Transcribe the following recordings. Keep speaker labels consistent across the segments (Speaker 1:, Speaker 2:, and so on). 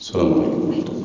Speaker 1: السلام عليكم ورحمة الله.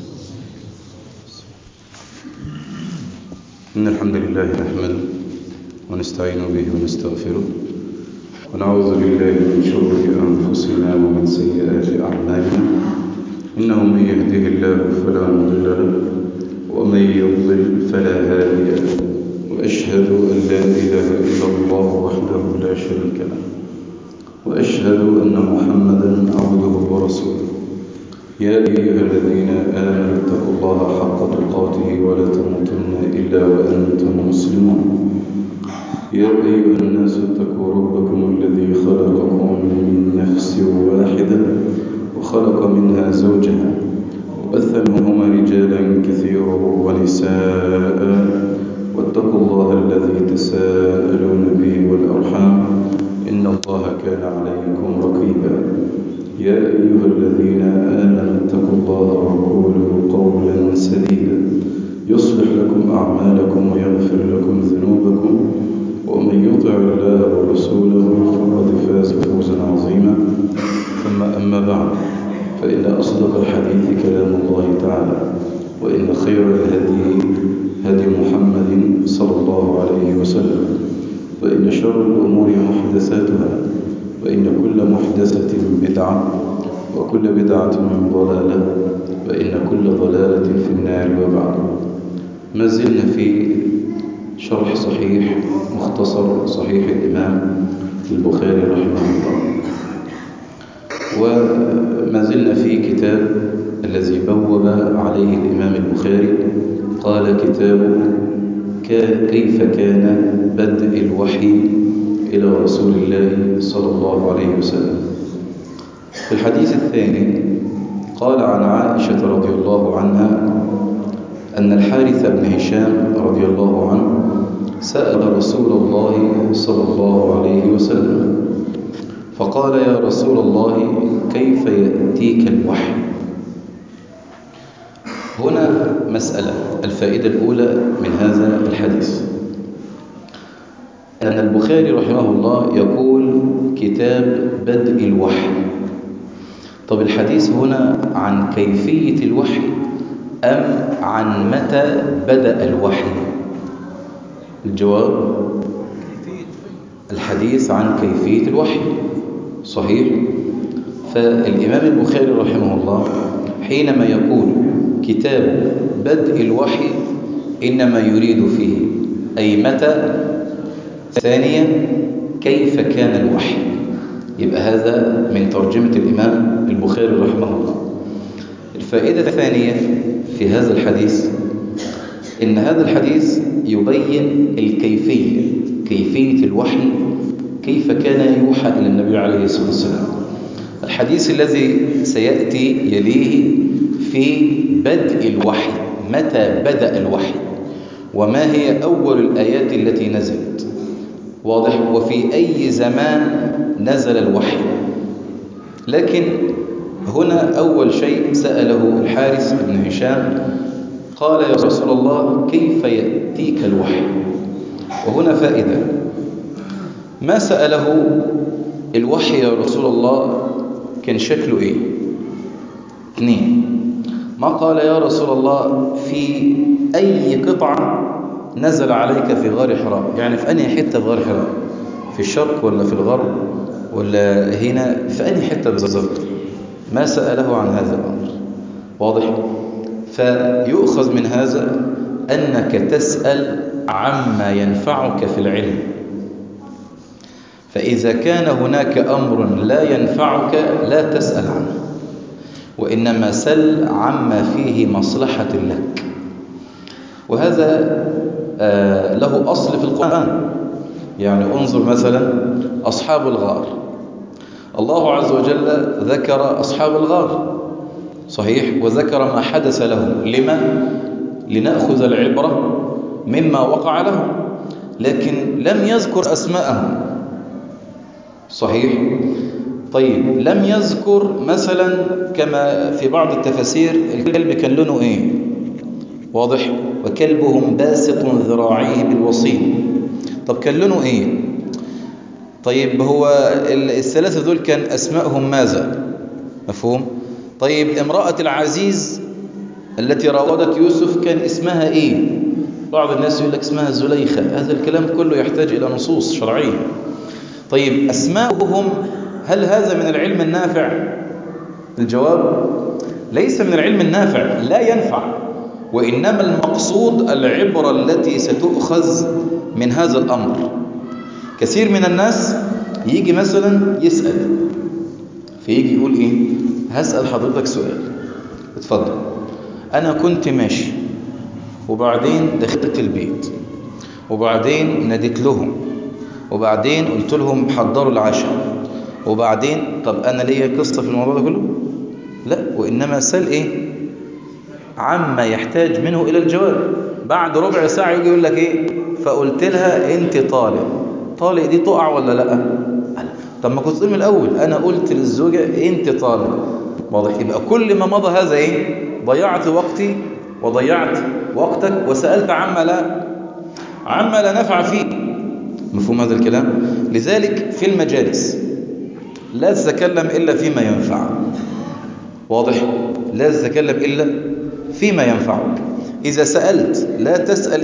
Speaker 1: إن الحمد لله نحمده ونستعين به ونستغفره ونعوذ بالله من شرور أنفسنا ومن سيئات أعمالنا. إنه من يهده الله فلا مضل له ومن يضلل فلا هادي له، وأشهد أن لا إله إلا الله وحده لا شريك له، وأشهد أن محمدا عبده ورسوله. يا أيها الذين آمنوا اتقوا الله حق تقاته ولا تموتن إلا وأنتم مسلمون. يا أيها الناس اتقوا ربكم الذي خلقكم من نفس واحدة وخلق منها زوجها وبث منهما رجالا كثيرا ونساء، واتقوا الله الذي تساءلون به والأرحام إن الله كان عليكم رقيبا. يا أيها الذين آمنوا اتقوا الله وقولوا قولا سديدا يصلح لكم أعمالكم ويغفر لكم ذنوبكم، ومن يطع الله ورسوله فقد فاز فوزا عظيما. ثم أما بعد، فإن أصدق الحديث كلام الله تعالى، وإن خير الهدي هدي محمد صلى الله عليه وسلم، وإن شر الأمور محدثاتها، وإن كل محدثة بدعة، وكل بدعة ضلالة، وإن كل ضلالة في النار. وبعد، ما زلنا في شرح صحيح مختصر صحيح الإمام البخاري رحمه الله، وما زلنا في كتاب الذي بوب عليه الإمام البخاري، قال كتاب كيف كان بدء الوحي إلى رسول الله صلى الله عليه وسلم. في الحديث الثاني قال عن عائشة رضي الله عنها أن الحارث بن هشام رضي الله عنه سأل رسول الله صلى الله عليه وسلم فقال: يا رسول الله، كيف يأتيك الوحي؟ هنا مسألة. الفائدة الأولى من هذا الحديث أن البخاري رحمه الله يقول كتاب بدء الوحي. طب الحديث هنا عن كيفية الوحي أم عن متى بدأ الوحي؟ الجواب: الحديث عن كيفية الوحي. صحيح. فالإمام البخاري رحمه الله حينما يقول كتاب بدء الوحي إنما يريد فيه أي متى، ثانيا كيف كان الوحي. يبقى هذا من ترجمة الإمام البخاري رحمه الله. الفائدة الثانية في هذا الحديث إن هذا الحديث يبين الكيفية، كيفية الوحي، كيف كان يوحى إلى النبي عليه الصلاة والسلام. الحديث الذي سيأتي يليه في بدء الوحي، متى بدأ الوحي وما هي أول الآيات التي نزلت، واضح، وفي أي زمان نزل الوحي. لكن هنا أول شيء سأله الحارث بن هشام، قال: يا رسول الله، كيف يأتيك الوحي؟ وهنا فائدة. ما سأله الوحي يا رسول الله كان شكله إيه؟ اثنين، ما قال: يا رسول الله، في أي قطعة نزل عليك في غار حراء؟ يعني في أي حتة في غار حراء؟ في الشرق ولا في الغرب ولا هنا؟ في أي حتة بالضبط؟ ما سأله عن هذا الأمر، واضح. فيؤخذ من هذا أنك تسأل عما ينفعك في العلم، فإذا كان هناك أمر لا ينفعك لا تسأل عنه، وإنما سل عما فيه مصلحة لك. وهذا له أصل في القرآن. يعني انظر مثلا أصحاب الغار، الله عز وجل ذكر أصحاب الغار، صحيح، وذكر ما حدث لهم. لما؟ لنأخذ العبرة مما وقع لهم، لكن لم يذكر أسماءهم، صحيح. طيب، لم يذكر مثلا كما في بعض التفاسير الكلب كان لونه ايه، واضح، وكلبهم باسط ذراعيه بالوصيد. طب كان لونه ايه؟ طيب هو الثلاثة دول كان أسمائهم ماذا؟ مفهوم؟ طيب امرأة العزيز التي راودت يوسف كان اسمها ايه؟ بعض الناس يقول لك اسمها زليخة. هذا الكلام كله يحتاج إلى نصوص شرعية. طيب أسماؤهم هل هذا من العلم النافع؟ الجواب ليس من العلم النافع، لا ينفع، وإنما المقصود العبرة التي ستؤخذ من هذا الأمر. كثير من الناس يجي مثلا يسأل، فيجي يقول إيه؟ هسأل حضرتك سؤال، اتفضل. أنا كنت ماشي وبعدين دخلت البيت وبعدين ناديت لهم وبعدين قلت لهم حضروا العشاء وبعدين، طب أنا ليا قصة في الموضوع ده كله؟ لا، وإنما سأل إيه؟ عما يحتاج منه إلى الجواب. بعد ربع ساعة يجي يقول لك إيه؟ فقلت لها أنت طالق. طالق دي تقع ولا لا؟ طب ما كنت من الأول أنا قلت للزوجة أنت طالق. واضح؟ يبقى كل ما مضى هذا إيه؟ ضيعت وقتي وضيعت وقتك وسألت عما لا نفع فيه. مفهوم هذا الكلام؟ لذلك في المجالس لا تتكلم إلا فيما ينفع. واضح؟ لا تتكلم إلا فيما ينفعك. إذا سألت لا تسأل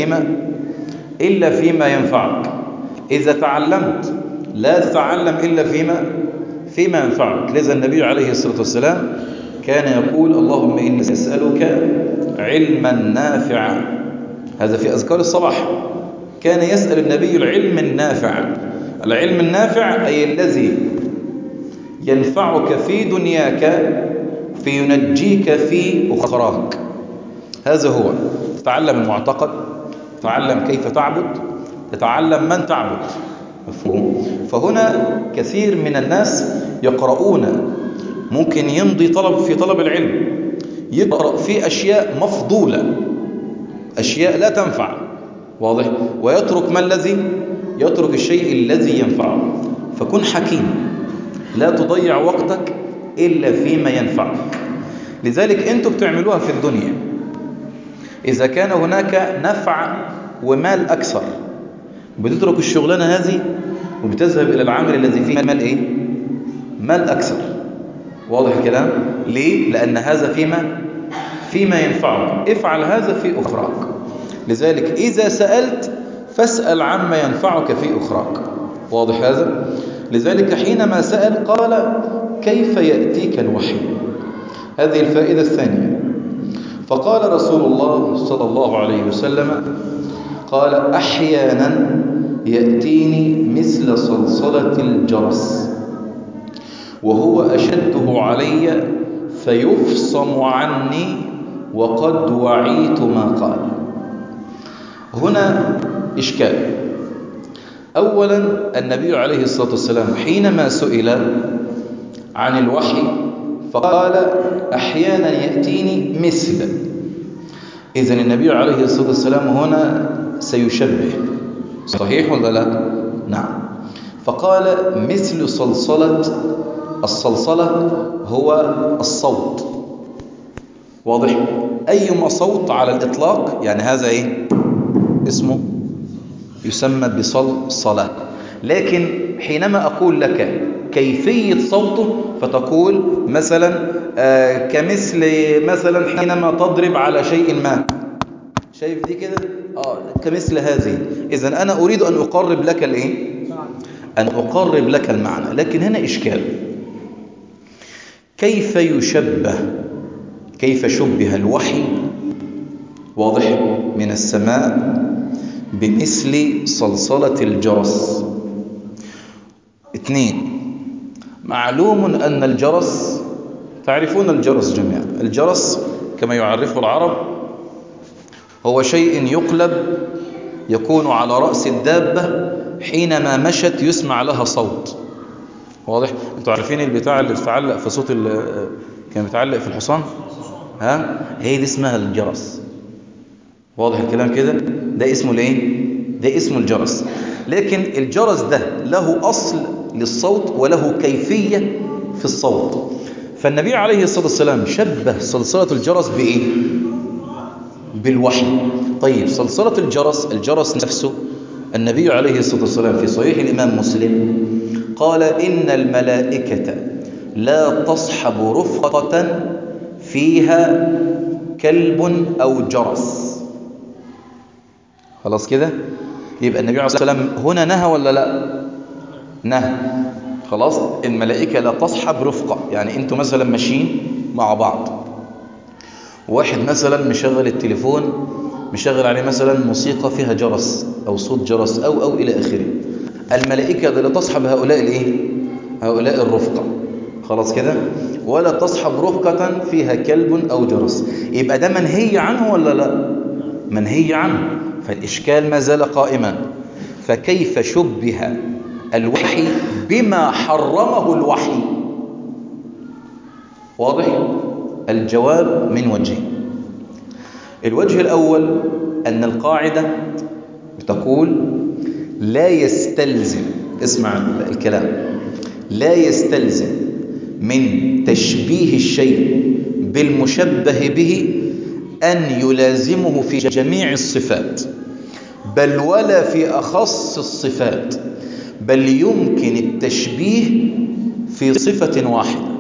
Speaker 1: إلا فيما ينفعك. إذا تعلمت لا تتعلم إلا فيما ينفعك. لذا النبي عليه الصلاة والسلام كان يقول اللهم إني أسألك علما نافعا. هذا في أذكار الصباح. كان يسأل النبي العلم النافع. العلم النافع أي الذي ينفعك في دنياك فينجيك في أخراك. هذا هو. تتعلم المعتقد، تتعلم كيف تعبد، تتعلم من تعبد. مفهوم؟ فهنا كثير من الناس يقرؤون، ممكن يمضي في طلب العلم، يقرأ في أشياء مفضولة، أشياء لا تنفع. واضح؟ ويترك ما الذي؟ يترك الشيء الذي ينفعه. فكن حكيم، لا تضيع وقتك إلا فيما ينفعك. لذلك أنتم بتعملوها في الدنيا. إذا كان هناك نفع ومال أكثر بتترك الشغلانة هذه وبتذهب إلى العمل الذي فيه مال إيه؟ مال أكثر. واضح الكلام؟ ليه؟ لأن هذا فيما ينفعك. افعل هذا في أخراك. لذلك إذا سألت فاسأل عما ينفعك في أخراك. واضح هذا؟ لذلك حينما سأل قال كيف يأتيك الوحي؟ هذه الفائدة الثانية. فقال رسول الله صلى الله عليه وسلم قال أحيانا يأتيني مثل صلصلة الجرس وهو أشده علي فيفصم عني وقد وعيت ما قال. هنا إشكال. أولا النبي عليه الصلاة والسلام حينما سئل عن الوحي فقال أحيانا يأتيني مثل. إذن النبي عليه الصلاة والسلام هنا سيشبه. صحيح ولا لا؟ نعم. فقال مثل صلصلة. الصلصلة هو الصوت. واضح؟ أيما صوت على الإطلاق يعني هذا إيه؟ اسمه يسمى بصلصلة. لكن حينما أقول لك كيفية صوته فتقول مثلا كمثل مثلا حينما تضرب على شيء ما. شايف دي كده؟ كمثل هذه. إذن أنا أريد أن أقرب لك الإيه؟ أن أقرب لك المعنى. لكن هنا إشكال. كيف يشبه؟ كيف شبه الوحي واضح من السماء بمثل صلصلة الجرس؟ 2. معلوم أن الجرس، تعرفون الجرس جميعا، الجرس كما يعرفه العرب هو شيء يقلب يكون على رأس الدابة حينما مشت يسمع لها صوت. واضح؟ انتوا عارفين البتاع اللي بتتعلق في صوت كان بيتعلق في الحصان؟ هي دي اسمها الجرس. واضح الكلام كده؟ ده اسمه الايه؟ ده اسمه الجرس. لكن الجرس ده له أصل للصوت وله كيفية في الصوت. فالنبي عليه الصلاة والسلام شبه صلصلة الجرس بإيه؟ بالوحي. طيب صلصلة الجرس نفسه النبي عليه الصلاة والسلام في صحيح الإمام مسلم قال إن الملائكة
Speaker 2: لا تصحب رفقة فيها كلب أو جرس. خلاص كده؟ يبقى النبي عليه الصلاة والسلام هنا نهى ولا لا؟ نهى. خلاص. الملائكة لا تصحب رفقة، يعني انتوا مثلا ماشيين مع بعض، واحد مثلا مشغل التليفون، مشغل عليه مثلا موسيقى فيها جرس أو صوت جرس أو إلى آخره. الملائكة لا تصحب هؤلاء الإيه؟ هؤلاء الرفقة. خلاص كده؟ ولا تصحب رفقة فيها كلب أو جرس. يبقى ده منهي عنه ولا لا؟ منهي عنه. فالإشكال ما زال قائما، فكيف شبه الوحي بما حرمه الوحي؟ واضح؟ الجواب من وجهين. الوجه الأول أن القاعدة بتقول لا يستلزم، اسمع الكلام، لا يستلزم من تشبيه الشيء بالمشبه به أن يلازمه في جميع الصفات، بل ولا في أخص الصفات، بل يمكن التشبيه في صفة واحدة.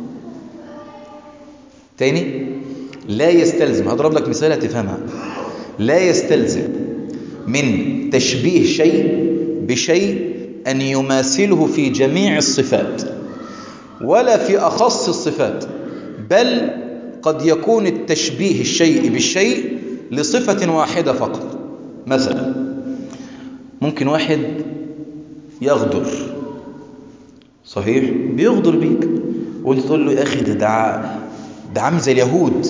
Speaker 2: تاني، لا يستلزم، هضرب لك مثال هتفهمها. لا يستلزم من تشبيه شيء بشيء أن يماثله في جميع الصفات ولا في أخص الصفات، بل قد يكون التشبيه الشيء بالشيء لصفة واحدة فقط. مثلا ممكن واحد يغدر، صحيح، بيغدر بيك وانت تقول له يا أخي ده عامل زي اليهود.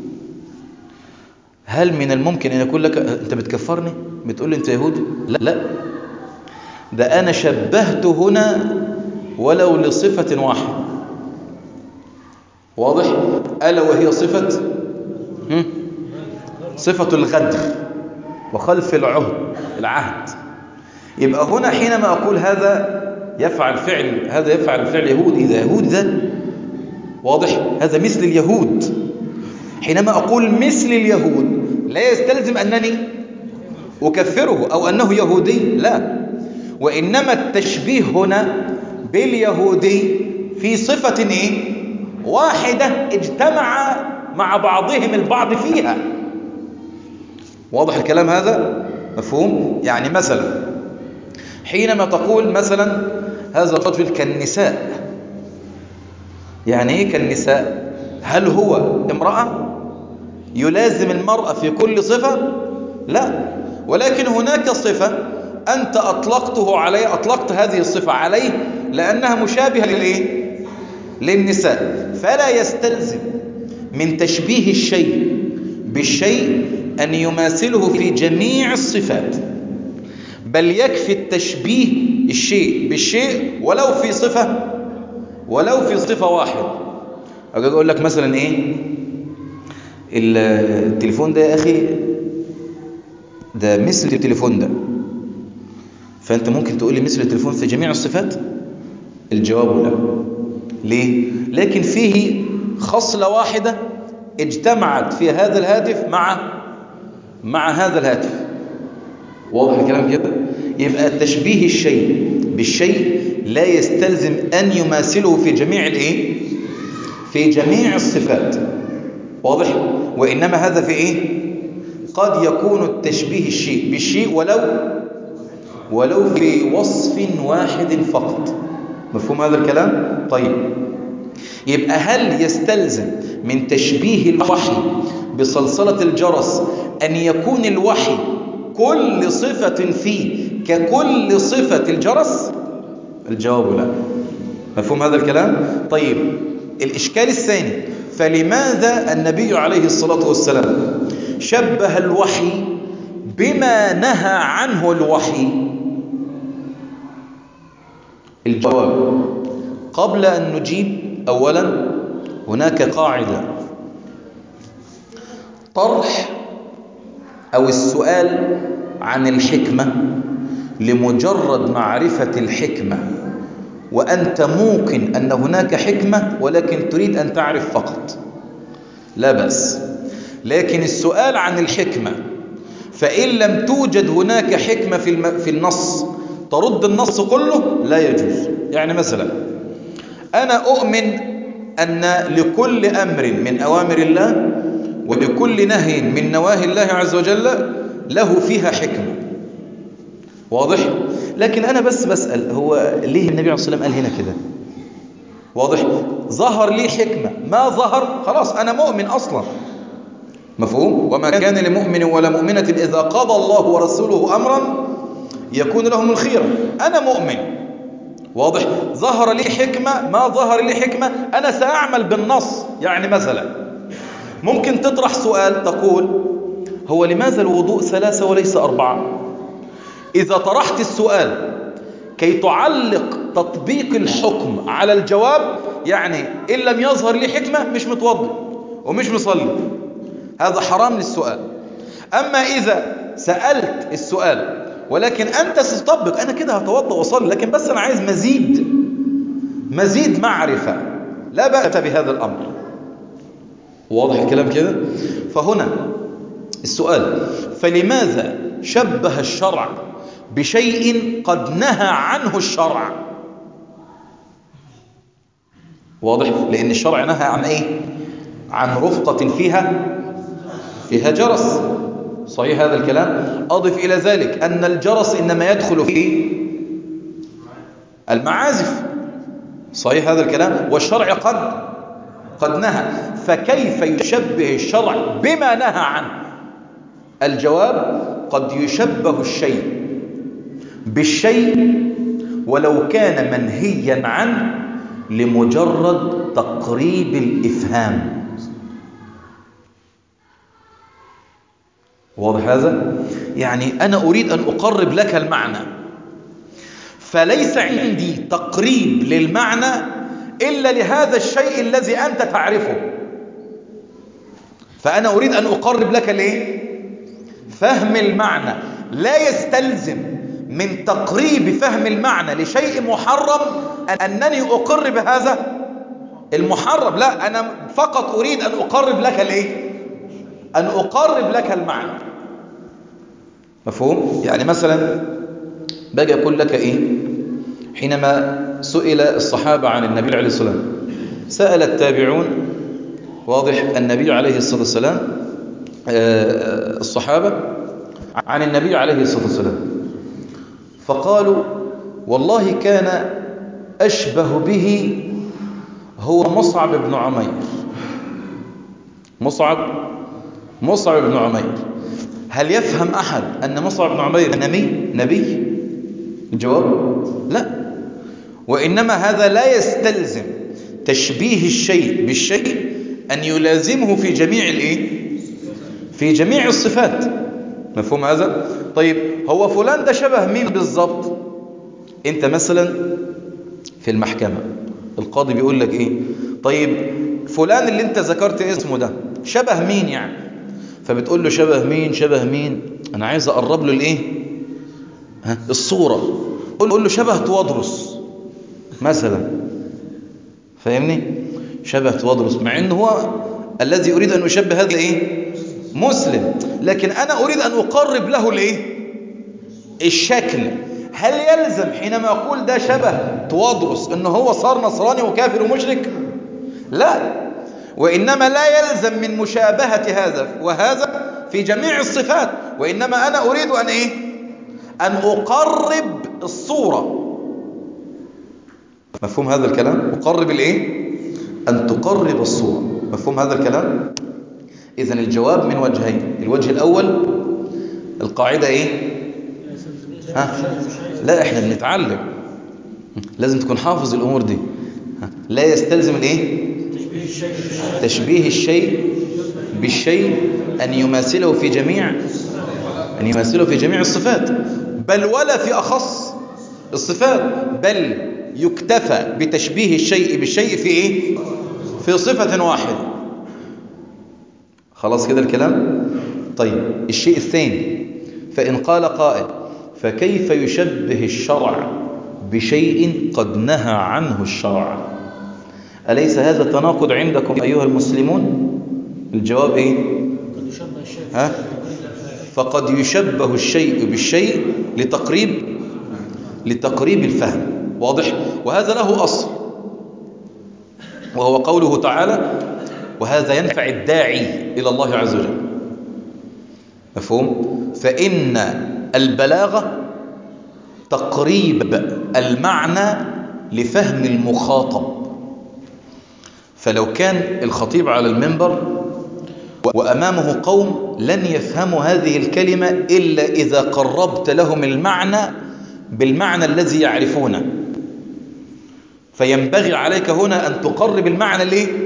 Speaker 2: هل من الممكن أن يقول لك أنت بتكفرني؟ بتقول لي أنت يهودي؟ لا، ده أنا شبهته هنا ولو لصفة واحدة. واضح؟ ألا وهي صفة الغدر وخلف العهد. يبقى هنا حينما أقول هذا يفعل فعل يهودي، إذا يهود ده واضح، هذا مثل اليهود. حينما أقول مثل اليهود لا يستلزم أنني أكفره أو أنه يهودي، لا، وإنما التشبيه هنا باليهودي في صفة واحدة اجتمع مع بعضهم البعض فيها. واضح الكلام هذا؟ مفهوم؟ يعني مثلا حينما تقول مثلا هذا الرجل كالنساء، يعني ايه كالنساء؟ هل هو امرأة يلازم المرأة في كل صفة؟ لا، ولكن هناك صفة أنت أطلقت هذه الصفة عليه لأنها مشابهة للنساء. فلا يستلزم من تشبيه الشيء بالشيء أن يماثله في جميع الصفات، بل يكفي التشبيه الشيء بالشيء ولو في صفة واحدة. أقول لك مثلا التليفون ده يا أخي ده مثل التليفون ده، فأنت ممكن تقول لي مثل التليفون في جميع الصفات؟ الجواب لا. ليه؟ لكن فيه خصلة واحدة اجتمعت في هذا الهاتف مع هذا الهاتف. واضح الكلام كده؟ يبقى التشبيه الشيء بالشيء لا يستلزم أن يماثله في جميع الصفات. واضح؟ وإنما هذا في قد يكون التشبيه الشيء بالشيء ولو في وصف واحد فقط. مفهوم هذا الكلام؟ طيب، يبقى هل يستلزم من تشبيه الوحي بصلصلة الجرس أن يكون الوحي كل صفة فيه ككل صفة الجرس؟ الجواب لا. مفهوم هذا الكلام؟ طيب، الإشكال الثاني، فلماذا النبي عليه الصلاة والسلام شبه الوحي بما نهى عنه الوحي؟ الجواب قبل أن نجيب، أولا هناك قاعدة: طرح أو السؤال عن الحكمة لمجرد معرفة الحكمة، وأنت موقن أن هناك حكمة ولكن تريد أن تعرف فقط، لا بأس. لكن السؤال عن الحكمة فإن لم توجد هناك حكمة في النص ترد النص كله، لا يجوز. يعني مثلا أنا أؤمن أن لكل أمر من أوامر الله ولكل نهي من نواهي الله عز وجل له فيها حكمة. واضح؟ لكن أنا بس بسأل، هو ليه النبي عليه الصلاة والسلام قال هنا كده؟ واضح؟ ظهر لي حكمة، ما ظهر خلاص أنا مؤمن أصلا. مفهوم؟ وما كان لمؤمن ولا مؤمنة إذا قضى الله ورسوله أمرا يكون لهم الخيرة. أنا مؤمن. واضح؟ ظهر لي حكمة، ما ظهر لي حكمة أنا سأعمل بالنص. يعني مثلا ممكن تطرح سؤال تقول هو لماذا الوضوء 3 وليس 4؟ إذا طرحت السؤال كي تعلق تطبيق الحكم على الجواب، يعني إن لم يظهر لي حكمة مش متوضئ ومش مصلي، هذا حرام للسؤال. أما إذا سألت السؤال ولكن أنت ستطبق، أنا كده هتوضأ وصلي، لكن بس أنا عايز مزيد معرفة، لا بأس بهذا الأمر. واضح الكلام كده؟ فهنا السؤال، فلماذا شبه الشرع بشيء قد نهى عنه الشرع؟ واضح؟ لأن الشرع نهى عن إيه؟ عن رفقة فيها جرس. صحيح هذا الكلام؟ أضف إلى ذلك أن الجرس إنما يدخل في المعازف. صحيح هذا الكلام؟ والشرع قد نهى، فكيف يشبه الشرع بما نهى عنه؟ الجواب قد يشبه الشيء بالشيء ولو كان منهيا عنه لمجرد تقريب الإفهام. واضح هذا؟ يعني أنا أريد أن أقرب لك المعنى، فليس عندي تقريب للمعنى إلا لهذا الشيء الذي أنت تعرفه، فأنا أريد أن أقرب لك ليه؟ فهم المعنى. لا يستلزم من تقريب فهم المعنى لشيء محرم أنني أقرب هذا المحرم، لا، أنا فقط أريد أن أقرب لك ليه؟ أن أقرب لك المعنى. مفهوم؟ يعني مثلا باجي أقول لك إيه؟ حينما سئل الصحابة عن النبي عليه الصلاة والسلام، سأل التابعون، واضح، النبي عليه الصلاة والسلام الصحابة عن النبي عليه الصلاة والسلام، فقالوا والله كان أشبه به هو مصعب بن عمير. مصعب بن عمير. هل يفهم أحد أن مصعب بن عمير نبي؟ الجواب لا. وإنما هذا لا يستلزم تشبيه الشيء بالشيء أن يلازمه في جميع الصفات. مفهوم هذا؟ طيب هو فلان ده شبه مين بالضبط؟ انت مثلا في المحكمة القاضي بيقول لك ايه؟ طيب فلان اللي انت ذكرت اسمه ده شبه مين يعني؟ فبتقول له شبه مين؟ انا عايز اقرب له الايه؟ الصورة. قول له شبه توادرس مثلا، فاهمني؟ شبه توادرس، مع انه هو الذي اريد ان اشبه هذا ايه؟ مسلم، لكن انا اريد ان اقرب له الايه؟ الشكل. هل يلزم حينما اقول ده شبه توادرس انه هو صار نصراني وكافر ومشرك؟ لا، وانما لا يلزم من مشابهة هذا وهذا في جميع الصفات، وانما انا اريد ان ايه؟ ان اقرب الصورة. مفهوم هذا الكلام؟ اقرب الايه؟ ان تقرب الصورة. مفهوم هذا الكلام؟ اذن الجواب من وجهين. الوجه الاول القاعدة ايه؟ لا، احنا بنتعلم، لازم تكون حافظ الامور دي. لا يستلزم الايه؟ تشبيه الشيء بالشيء ان يماثله في جميع الصفات، بل ولا في اخص الصفات، بل يكتفى بتشبيه الشيء بالشيء في ايه؟ في صفة واحدة. خلاص كده الكلام؟ طيب الشيء الثاني، فإن قال قائل فكيف يشبه الشرع بشيء قد نهى عنه الشرع؟ أليس هذا تناقض عندكم أيها المسلمون؟ الجواب إيه؟ فقد يشبه الشيء بالشيء لتقريب الفهم. واضح؟ وهذا له أصل. وهو قوله تعالى: وهذا ينفع الداعي إلى الله عز وجل. مفهوم؟ فإن البلاغة تقريب المعنى لفهم المخاطب. فلو كان الخطيب على المنبر وأمامه قوم لن يفهموا هذه الكلمة إلا إذا قربت لهم المعنى بالمعنى الذي يعرفونه، فينبغي عليك هنا أن تقرب المعنى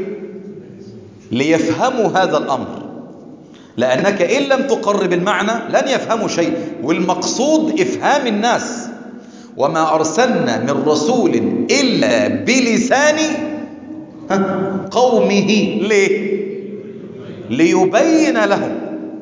Speaker 2: ليفهموا هذا الأمر، لأنك إن لم تقرب المعنى لن يفهموا شيء، والمقصود إفهام الناس. وما أرسلنا من رسول إلا بلسان قومه. ليه؟ ليبين لهم.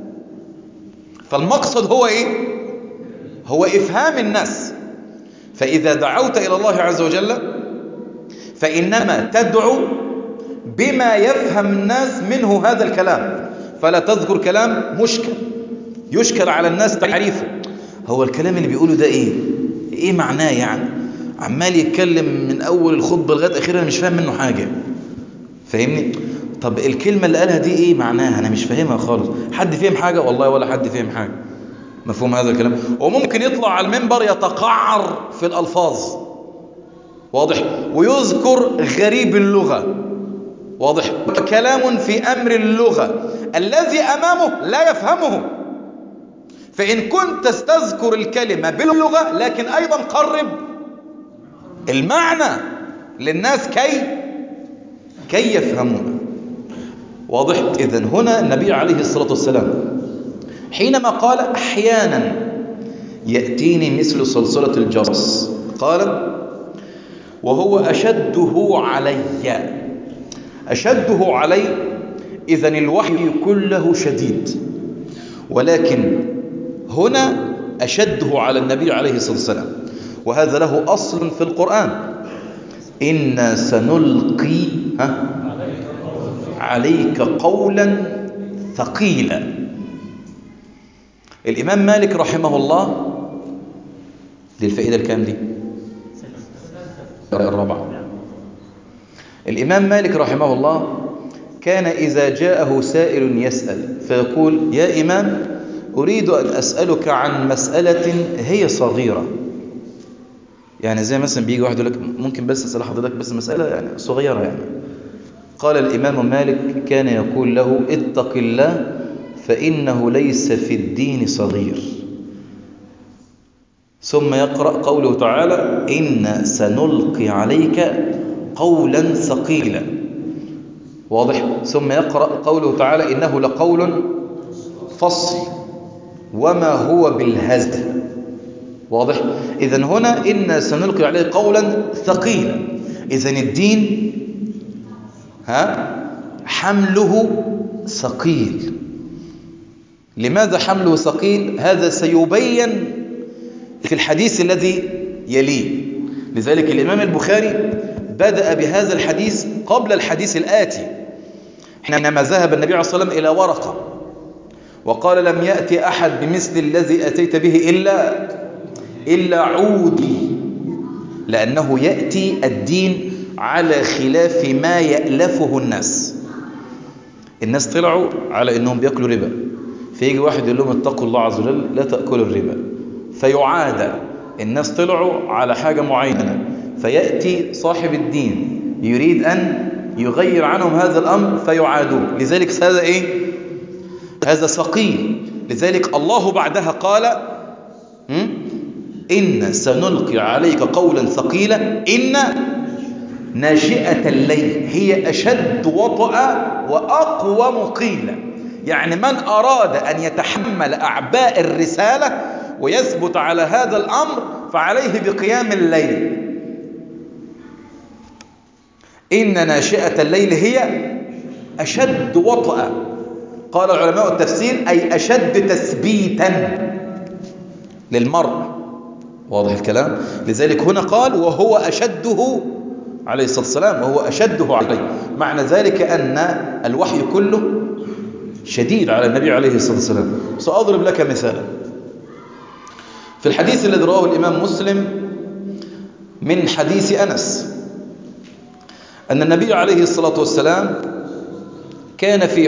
Speaker 2: فالمقصد هو إيه؟ هو إفهام الناس. فإذا دعوت إلى الله عز وجل فإنما تدعو بما يفهم الناس منه هذا الكلام، فلا تذكر كلام مشكل يشكل على الناس تعريفه. هو الكلام اللي بيقوله ده إيه معناه؟ يعني عمال يتكلم من أول الخطبة لغاية أخيرا مش فاهم منه حاجة. فاهمني؟ طب الكلمة اللي قالها دي إيه معناها؟ أنا مش فاهمها خالص. حد فهم حاجة؟ والله ولا حد فهم حاجة. مفهوم هذا الكلام؟ وممكن يطلع على المنبر يتقعر في الألفاظ، واضح، ويذكر غريب اللغة، واضح، كلام في أمر اللغة الذي أمامه لا يفهمه. فإن كنت تستذكر الكلمة باللغة لكن أيضا قرب المعنى للناس كي يفهمونه، واضح. إذن هنا النبي عليه الصلاة والسلام حينما قال أحيانا يأتيني مثل صلصلة الجرس، قال وهو أشده علي. أشده علي، إذن الوحي كله شديد، ولكن هنا أشده على النبي عليه الصلاة والسلام، وهذا له أصل في القرآن: إنا سنلقي عليك قولا ثقيلا. الإمام مالك رحمه الله، للفائدة الكام دي؟ الرابعة. الإمام مالك رحمه الله كان إذا جاءه سائل يسأل فيقول: يا إمام، أريد أن أسألك عن مسألة هي صغيرة. يعني زي مثلا بيجي واحد يقول لك ممكن بس أسأل حضرتك بس مسألة يعني صغيرة يعني. قال الإمام مالك كان يقول له: اتق الله فإنه ليس في الدين صغير. ثم يقرأ قوله تعالى: إنا سنلقي عليك قولا ثقيلا، واضح. ثم يقرأ قوله تعالى: إنه لقول فصل وما هو بالهزل، واضح. إذن هنا إنا سنلقي عليك قولا ثقيلا. إذن الدين حمله ثقيل. لماذا حمله ثقيل؟ هذا سيبين في الحديث الذي يليه. لذلك الإمام البخاري بدأ بهذا الحديث قبل الحديث الآتي، حينما ذهب النبي عليه الصلاة والسلام إلى ورقة وقال: لم يأتي أحد بمثل الذي أتيت به إلا عودي، لأنه يأتي الدين على خلاف ما يألفه الناس. الناس طلعوا على أنهم بيأكلوا ربا، فيجي واحد يقول لهم: اتقوا الله عز وجل لا تأكلوا الربا، فيعاد. الناس طلعوا على حاجة معينة، فيأتي صاحب الدين يريد أن يغير عنهم هذا الأمر فيعادوه. لذلك هذا هذا ثقيل. لذلك الله بعدها قال: إن سنلقي عليك قولا ثقيلا إن ناشئة الليل هي أشد وطئا وأقوم قيلا. يعني من أراد أن يتحمل أعباء الرسالة ويثبت على هذا الأمر فعليه بقيام الليل. إن ناشئة الليل هي أشد وطئا. قال علماء التفسير: أي أشد تثبيتا للمرء، واضح الكلام. لذلك هنا قال: وهو أشده عليه الصلاة والسلام، وهو أشده عليه. معنى ذلك أن الوحي كله شديد على النبي عليه الصلاة والسلام. سأضرب لك مثالا. في الحديث الذي رواه الإمام مسلم من حديث أنس أن النبي عليه الصلاة والسلام كان في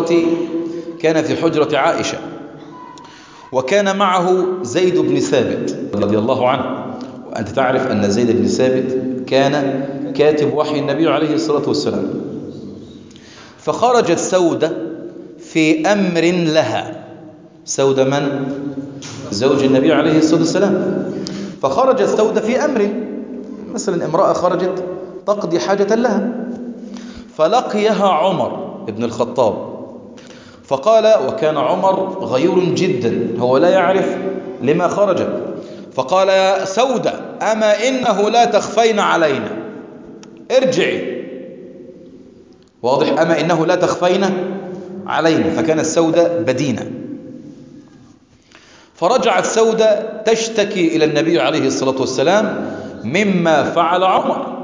Speaker 2: حجرة عائشة، وكان معه زيد بن ثابت رضي الله عنه. وأنت تعرف أن زيد بن ثابت كان كاتب وحي النبي عليه الصلاة والسلام. فخرجت سودة في أمر لها. سودة من؟ زوج النبي عليه الصلاة والسلام. فخرجت سودة في أمر، مثلا امرأة خرجت تقضي حاجة لها، فلقيها عمر بن الخطاب فقال، وكان عمر غيور جدا، هو لا يعرف لما خرجت، فقال: يا سودة أما إنه لا تخفين علينا، ارجعي. واضح؟ أما إنه لا تخفين علينا. فكانت سودة بدينة. فرجعت سودة تشتكي إلى النبي عليه الصلاة والسلام مما فعل عمر.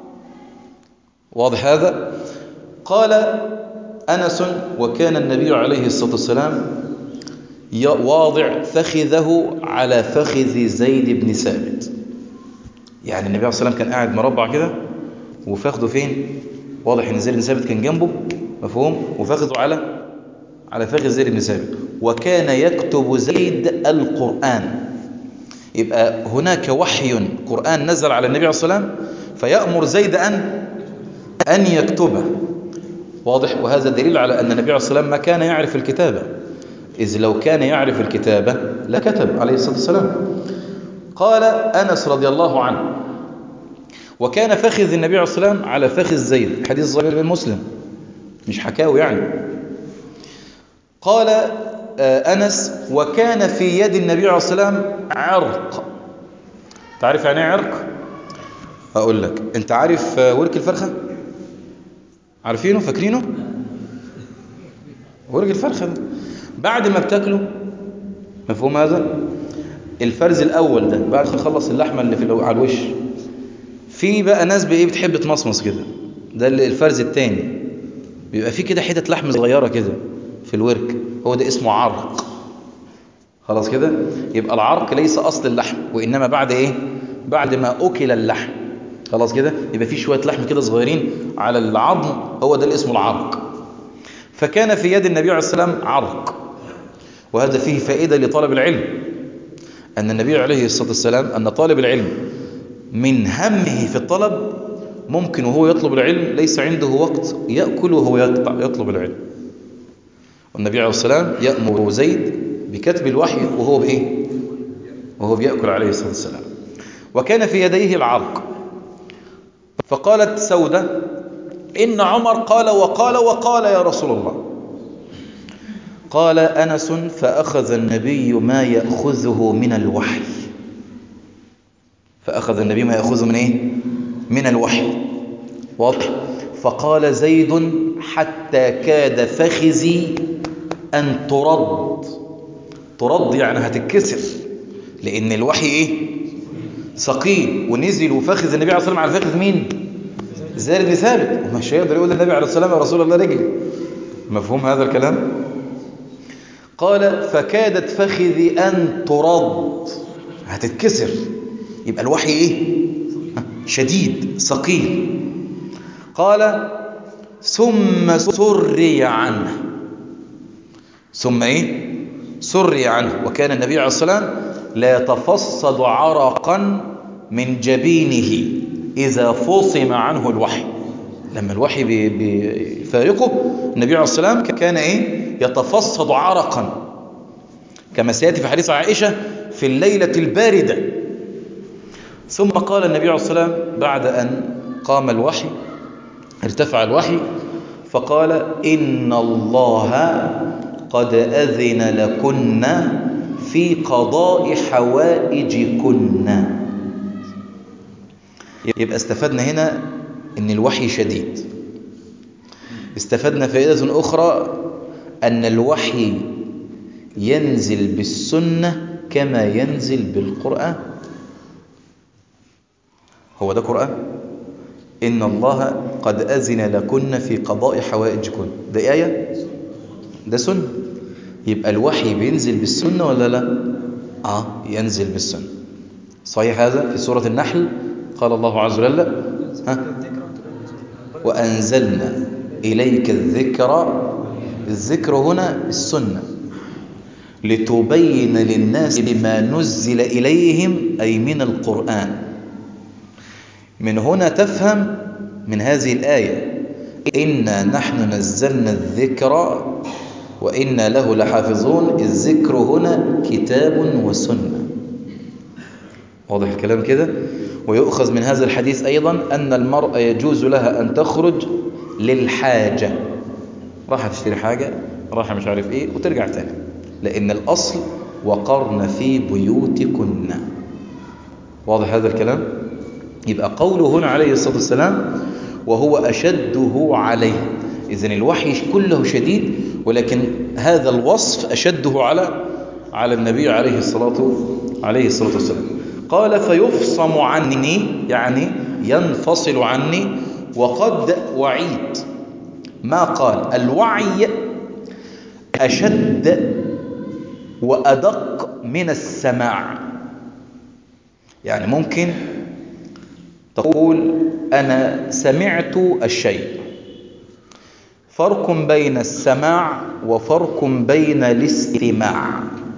Speaker 2: واضح هذا؟ قال أنس: وكان النبي عليه الصلاة والسلام واضع فخذه على فخذ زيد بن ثابت. يعني النبي عليه الصلاة والسلام كان قاعد مربع كده، وفخذه فين؟ واضح ان زيد بن ثابت كان جنبه، مفهوم؟ وفخذه على فخذ زيد بن ثابت. وكان يكتب زيد القرآن. يبقى هناك وحي قرآن نزل على النبي عليه الصلاة والسلام، فيأمر زيد أن يكتبه. واضح؟ وهذا دليل على أن النبي عليه الصلاة والسلام ما كان يعرف الكتابة، إذ لو كان يعرف الكتابة لكتب عليه الصلاة والسلام. قال أنس رضي الله عنه: وكان فخذ النبي عليه الصلاة والسلام على فخذ زيد. حديث صحيح المسلم، مش حكاوي يعني. قال أنس: وكان في يد النبي عليه الصلاة والسلام عرق. تعرف يعني ايه عرق؟ أقول لك. أنت عارف ورك الفرخة؟ عارفينه؟ فاكرينه؟ ورك الفرخة ده بعد ما بتاكله، مفهوم هذا؟ الفرز الأول ده بعد ما تخلص اللحمة اللي على الوش، في بقى ناس بتحب تمصمص كده، ده الفرز الثاني، بيبقى فيه كده حتة لحم صغيرة كده في الورك، هو ده اسمه عرق. خلاص كده؟ يبقى العرق ليس أصل اللحم، وإنما بعد إيه؟ بعد ما أكل اللحم. خلاص كده؟ يبقى فيه شوية لحم كده صغيرين على العظم، هو ده اللي اسمه العرق. فكان في يد النبي عليه الصلاة والسلام عرق. وهذا فيه فائدة لطالب العلم، أن النبي عليه الصلاة والسلام، أن طالب العلم من همه في الطلب ممكن وهو يطلب العلم ليس عنده وقت يأكل وهو يطلب العلم. والنبي عليه الصلاة والسلام يأمر زيد بكتب الوحي وهو بإيه؟ وهو بيأكل عليه الصلاة والسلام. وكان في يديه العرق. فقالت سودة: إن عمر قال وقال يا رسول الله. قال أنس: فأخذ النبي ما يأخذه من الوحي. فأخذ النبي ما يأخذه من إيه؟ من الوحي. واضح؟ فقال زيد: حتى كاد فخذي أن ترد يعني هتتكسر، لأن الوحي إيه؟ ثقيل، ونزل وفخذ النبي عليه الصلاة والسلام على فخذ مين؟ زيد بن ثابت، ومش هيقدر يقول للنبي عليه الصلاة والسلام: يا رسول الله رجلي. مفهوم هذا الكلام؟ قال: فكادت فخذي أن ترد، هتتكسر، يبقى الوحي إيه؟ شديد ثقيل. قال: ثم سري عنه. ثم إيه؟ سري عنه. وكان النبي عليه الصلاة والسلام لا يتفصد عرقا من جبينه إذا فصم عنه الوحي. لما الوحي بيفارقه النبي عليه الصلاة والسلام كان إيه؟ يتفصد عرقا، كما سيأتي في حديث عائشة: في الليلة الباردة. ثم قال النبي عليه الصلاة والسلام بعد أن قام الوحي، ارتفع الوحي، فقال: إن الله قد أذن لكن في قضاء حوائجكن. يبقى استفدنا هنا أن الوحي شديد. استفدنا فائدة أخرى، أن الوحي ينزل بالسنة كما ينزل بالقرآن. هو ده قرآن. إن الله قد أذن لكن في قضاء حوائجكن، ده آية، ده سنة. يبقى الوحي بينزل بالسنة ولا لا؟ ينزل بالسنة. صحيح هذا في سورة النحل، قال الله عز وجل: وأنزلنا إليك الذكر هنا السنة لتبين للناس ما نزل إليهم، أي من القرآن. من هنا تفهم من هذه الآية إنا نحن نزلنا الذكر وإنا له لحافظون. الذكر هنا كتاب وسنة. واضح الكلام كده؟ ويؤخذ من هذا الحديث أيضا أن المرأة يجوز لها أن تخرج للحاجة، راح تشتري حاجة، راح مش عارف إيه، وترجع تاني، لأن الأصل وقرن في بيوتكن. واضح هذا الكلام؟ يبقى قوله هنا عليه الصلاة والسلام وهو أشده عليه، إذن الوحي كله شديد، ولكن هذا الوصف أشده على النبي عليه الصلاة والسلام. قال فيفصم عني، يعني ينفصل عني، وقد وعيت. ما قال الوعي أشد وأدق من السماع. يعني ممكن تقول أنا سمعت الشيء، فرق بين السماع وفرق بين الاستماع.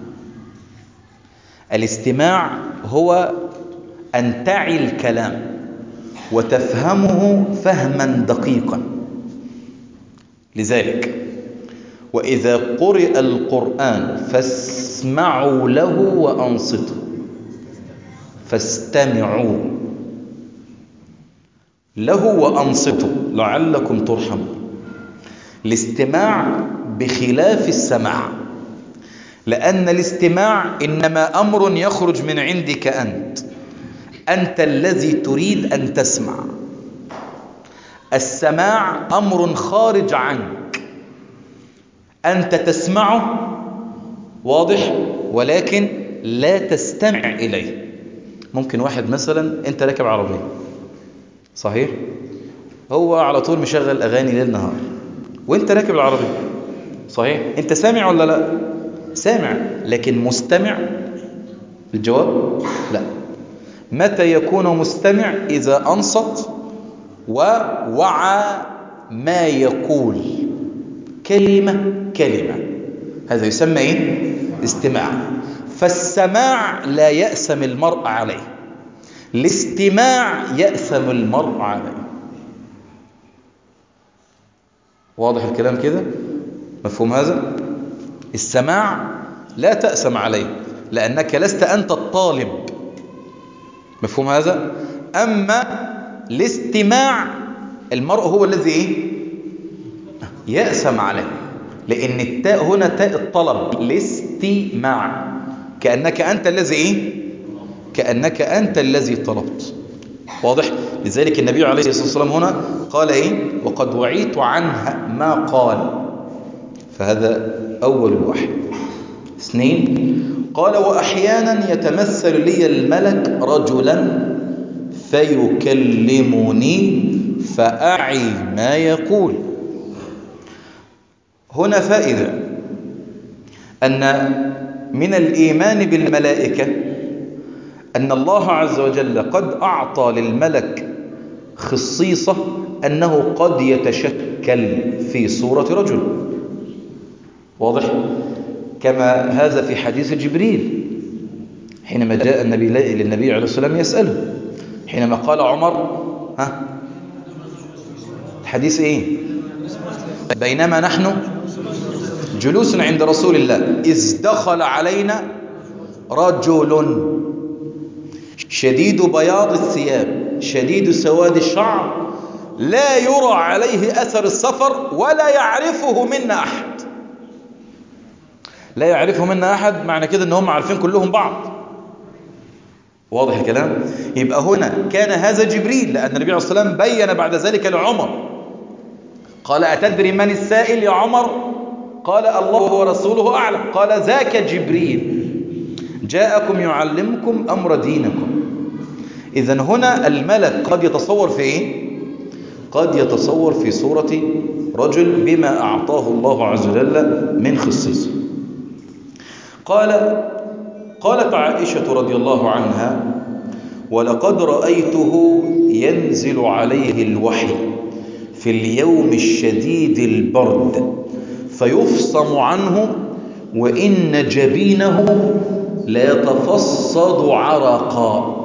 Speaker 2: الاستماع هو أن تعي الكلام وتفهمه فهما دقيقا. لذلك وإذا قرئ القرآن فاسمعوا له وأنصتوا، فاستمعوا له وأنصتوا لعلكم ترحمون. الاستماع بخلاف السماع، لأن الاستماع إنما أمر يخرج من عندك أنت الذي تريد أن تسمع. السماع أمر خارج عنك، أنت تسمعه، واضح، ولكن لا تستمع إليه. ممكن واحد مثلا أنت راكب عربية، صحيح، هو على طول مشغل أغاني ليل نهار وأنت راكب العربية، صحيح، أنت سامع ولا لا؟ سامع، لكن مستمع؟ الجواب لا. متى يكون مستمع؟ إذا أنصت ووعى ما يقول كلمة كلمة، هذا يسمى إيه؟ استماع. فالسماع لا يأسم المرء عليه، الاستماع يأسم المرء عليه. واضح الكلام كده؟ مفهوم هذا؟ السماع لا تأسم عليه لأنك لست أنت الطالب، مفهوم هذا؟ أما الاستماع المرء هو الذي إيه؟ يأسم عليه، لأن التاء هنا تاء الطلب، الاستماع، كأنك أنت الذي إيه؟ كأنك أنت الذي طلبت. واضح؟ لذلك النبي عليه الصلاة والسلام هنا قال إيه؟ وقد وعيت عنها ما قال. فهذا أول الوحي. 2 قال وأحيانا يتمثل لي الملك رجلا فيكلمني فأعي ما يقول. هنا فائدة أن من الإيمان بالملائكة أن الله عز وجل قد أعطى للملك خصيصة أنه قد يتشكل في صورة رجل. واضح؟ كما هذا في حديث جبريل حينما جاء النبي للنبي عليه الصلاة والسلام يسأله، حينما قال عمر الحديث إيه؟ بينما نحن جلوس عند رسول الله إذ دخل علينا رجل شديد بياض الثياب شديد سواد الشعر لا يرى عليه أثر السفر ولا يعرفه منا أحد. لا يعرفه منا أحد معنى كده أنهم عارفين كلهم بعض. واضح الكلام؟ يبقى هنا كان هذا جبريل، لأن النبي عليه الصلاة والسلام بين بعد ذلك لعمر قال أتدري من السائل يا عمر؟ قال الله ورسوله أعلم. قال ذاك جبريل جاءكم يعلمكم أمر دينكم. إذن هنا الملك قد يتصور في إيه؟ قد يتصور في صورة رجل بما أعطاه الله عز وجل من خصيصه. قالت عائشة رضي الله عنها ولقد رأيته ينزل عليه الوحي في اليوم الشديد البرد فيفصم عنه وإن جبينه ليتفصد عرقا.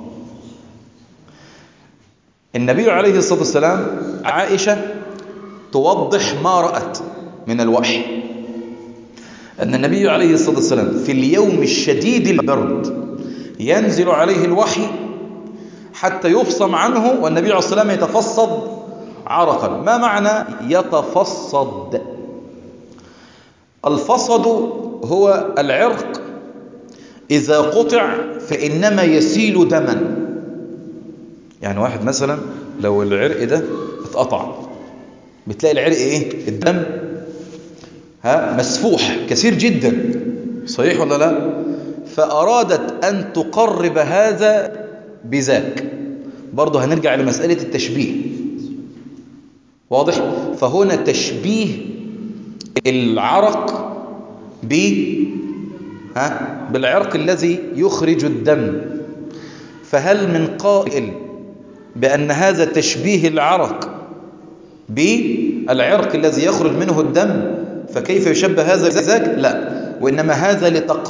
Speaker 2: النبي عليه الصلاة والسلام، عائشة توضح ما رأت من الوحي، أن النبي عليه الصلاة والسلام في اليوم الشديد البرد ينزل عليه الوحي حتى يفصم عنه والنبي عليه الصلاة والسلام يتفصد عرقا. ما معنى يتفصد؟ الفصد هو العرق إذا قطع فإنما يسيل دما. يعني واحد مثلا لو العرق ده اتقطع بتلاقي العرق ايه؟ الدم مسفوح كثير جدا، صحيح ولا لا؟ فأرادت أن تقرب هذا بذاك. برضه هنرجع لمسألة التشبيه، واضح؟ فهنا تشبيه العرق بالعرق الذي يخرج الدم. فهل من قائل بأن هذا تشبيه العرق بالعرق الذي يخرج منه الدم، فكيف يشبه هذا بذاك؟ لا، وإنما هذا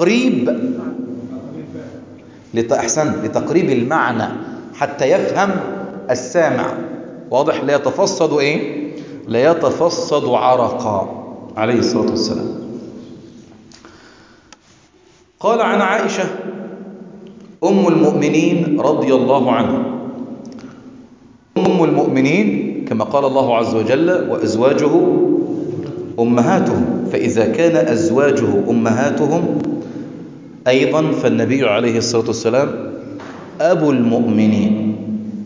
Speaker 2: لتقريب المعنى حتى يفهم السامع، واضح؟ لا يتفصد ايه؟ لا يتفصد عرقا عليه الصلاة والسلام. قال عن عائشة أم المؤمنين رضي الله عنها، أم المؤمنين كما قال الله عز وجل وأزواجه أمهاتهم، فإذا كان أزواجه أمهاتهم أيضا فالنبي عليه الصلاة والسلام أبو المؤمنين.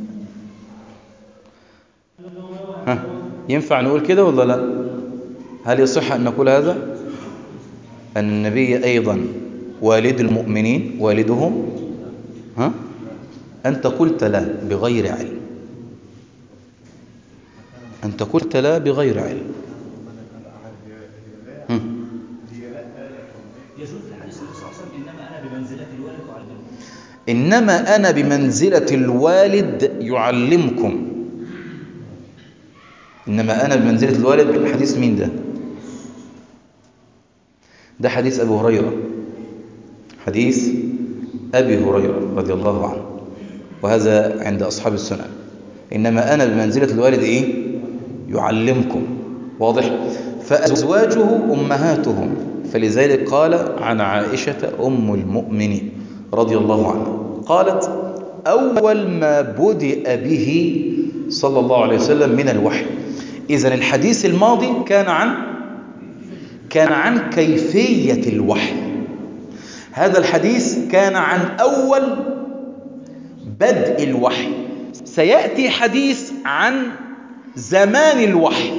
Speaker 2: ينفع نقول كده ولا لا؟ هل يصح أن نقول هذا؟ أن النبي أيضا والد المؤمنين والدهم؟ أنت قلت لا بغير علم، أنت قلت لا بغير علم. إنما أنا بمنزلة الوالد يعلمكم. إنما أنا بمنزلة الوالد. الحديث مين ده؟ ده حديث أبي هريرة، حديث أبي هريرة رضي الله عنه، وهذا عند أصحاب السنن. إنما أنا بمنزلة الوالد إيه؟ يعلمكم، واضح؟ فأزواجه أمهاتهم، فلذلك قال عن عائشة أم المؤمنين رضي الله عنها قالت أول ما بدأ به صلى الله عليه وسلم من الوحي. إذن الحديث الماضي كان عن كيفية الوحي، هذا الحديث كان عن أول بدء الوحي. سيأتي حديث عن زمان الوحي.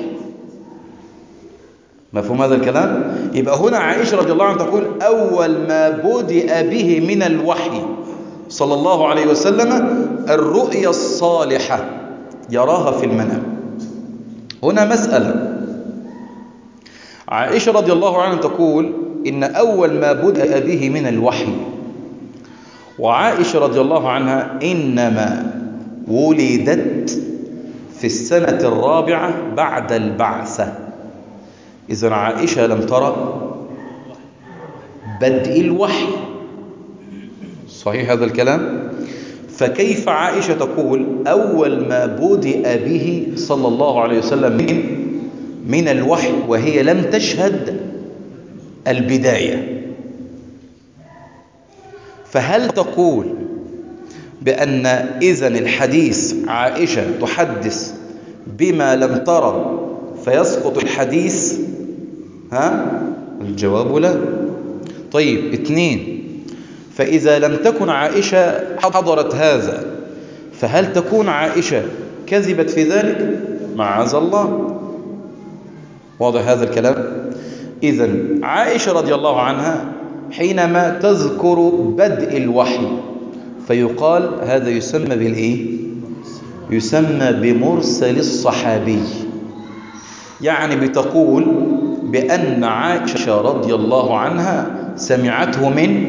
Speaker 2: مفهوم هذا الكلام؟ يبقى هنا عائشة رضي الله عنها تقول أول ما بدأ به من الوحي صلى الله عليه وسلم الرؤيا الصالحة يراها في المنام. هنا مسألة، عائشة رضي الله عنها تقول إن أول ما بدأ به من الوحي، وعائشة رضي الله عنها إنما ولدت في السنة الرابعة بعد البعثة. إذن عائشة لم ترى بدء الوحي، صحيح هذا الكلام؟ فكيف عائشة تقول أول ما بدأ به صلى الله عليه وسلم من الوحي وهي لم تشهد البداية؟ فهل تقول بأن إذن الحديث عائشة تحدث بما لم ترى فيسقط الحديث؟ الجواب لا. طيب 2، فإذا لم تكن عائشة حضرت هذا فهل تكون عائشة كذبت في ذلك؟ معاذ الله. واضح هذا الكلام؟ إذن عائشة رضي الله عنها حينما تذكر بدء الوحي فيقال هذا يسمى بالإيه؟ يسمى بمرسل الصحابي. يعني بتقول بأن عائشة رضي الله عنها سمعته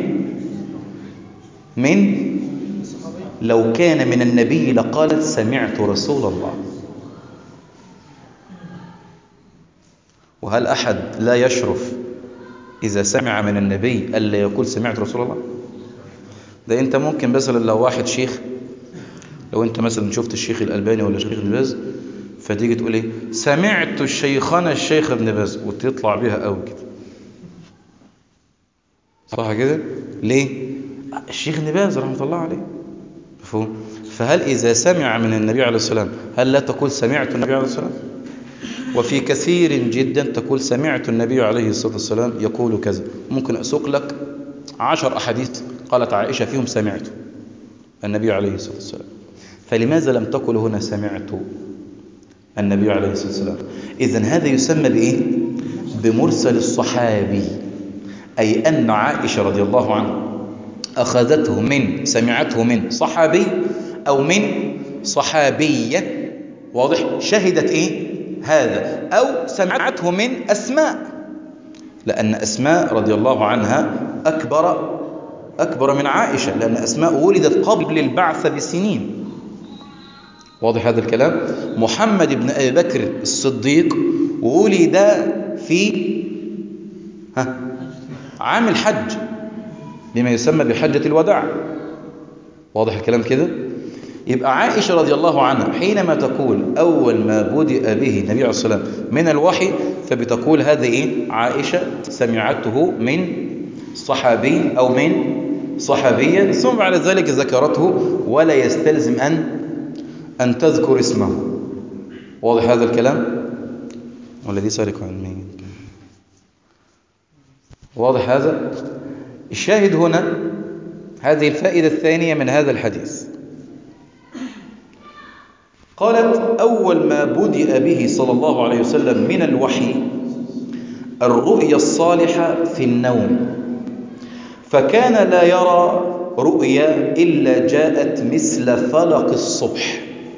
Speaker 2: من لو كان من النبي لقالت سمعت رسول الله. وهل أحد لا يشرف إذا سمع من النبي ألا يقول سمعت رسول الله؟ ده أنت ممكن مثلا لو واحد شيخ، لو أنت مثلا شفت الشيخ الألباني ولا الشيخ ابن باز، فتيجي تقول إيه سمعت الشيخنا الشيخ ابن باز وتطلع بيها قوي كده، صح كده؟ ليه؟ الشيخ ابن باز رحمة الله عليه. مفهوم؟ فهل إذا سمع من النبي عليه السلام هل لا تقول سمعت النبي عليه السلام؟ وفي كثير جدا تقول سمعت النبي عليه الصلاة والسلام يقول كذا. ممكن أسوق لك 10 أحاديث قالت عائشة فيهم سمعت النبي عليه الصلاة والسلام، فلماذا لم تقل هنا سمعت النبي عليه الصلاة والسلام؟ إذن هذا يسمى بإيه؟ بمرسل الصحابي، أي أن عائشة رضي الله عنها أخذته من سمعته من صحابي أو من صحابية، واضح؟ شهدت إيه؟ هذا، أو سمعته من أسماء، لأن أسماء رضي الله عنها أكبر من عائشة، لأن أسماء ولدت قبل البعث بسنين، واضح هذا الكلام؟ محمد بن أبي بكر الصديق ولد في عام الحج بما يسمى بحجة الوداع، واضح الكلام كده؟ يبقى عائشة رضي الله عنها حينما تقول أول ما بدأ به النبي عليه الصلاة والسلام من الوحي، فبتقول هذه إيه؟ عائشة سمعته من صحابي أو من صحابية، ثم بعد ذلك ذكرته ولا يستلزم أن تذكر اسمه، واضح هذا الكلام؟ والذي سارق عن مين؟ واضح هذا؟ الشاهد هنا هذه الفائدة الثانية من هذا الحديث. قالت أول ما بدأ به صلى الله عليه وسلم من الوحي الرؤيا الصالحة في النوم، فكان لا يرى رؤيا إلا جاءت مثل فلق الصبح،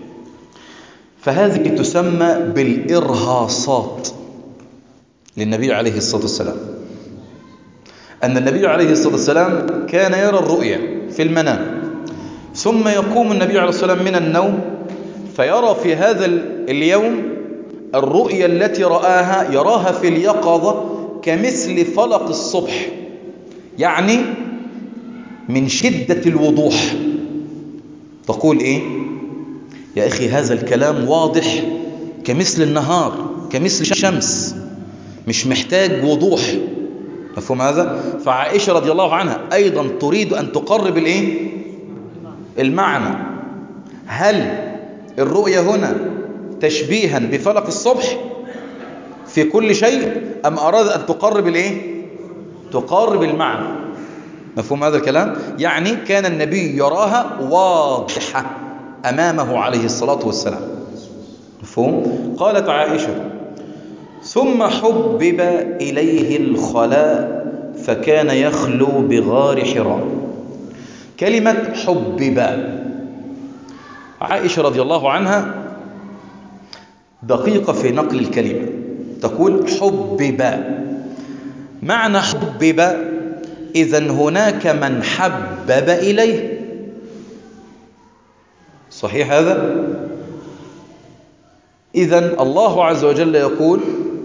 Speaker 2: فهذه تسمى بالإرهاصات للنبي عليه الصلاة والسلام، أن النبي عليه الصلاة والسلام كان يرى الرؤيا في المنام، ثم يقوم النبي عليه الصلاة والسلام من النوم فيرى في هذا اليوم الرؤيا التي يراها في اليقظة كمثل فلق الصبح، يعني من شدة الوضوح. تقول إيه؟ يا أخي هذا الكلام واضح كمثل النهار، كمثل الشمس، مش محتاج وضوح. مفهوم هذا؟ فعائشة رضي الله عنها أيضا تريد أن تقرب الإيه؟ المعنى. هل الرؤية هنا تشبيها بفلق الصبح في كل شيء، أم أراد أن تقرب الإيه؟ تقرب المعنى. مفهوم هذا الكلام؟ يعني كان النبي يراها واضحة أمامه عليه الصلاة والسلام. مفهوم؟ قالت عائشة ثم حبب إليه الخلاء فكان يخلو بغار حراء. كلمة حبب، عائشة رضي الله عنها دقيقة في نقل الكلمة، تقول حبب، معنى حبب إذن هناك من حبب إليه، صحيح هذا؟ إذن الله عز وجل يقول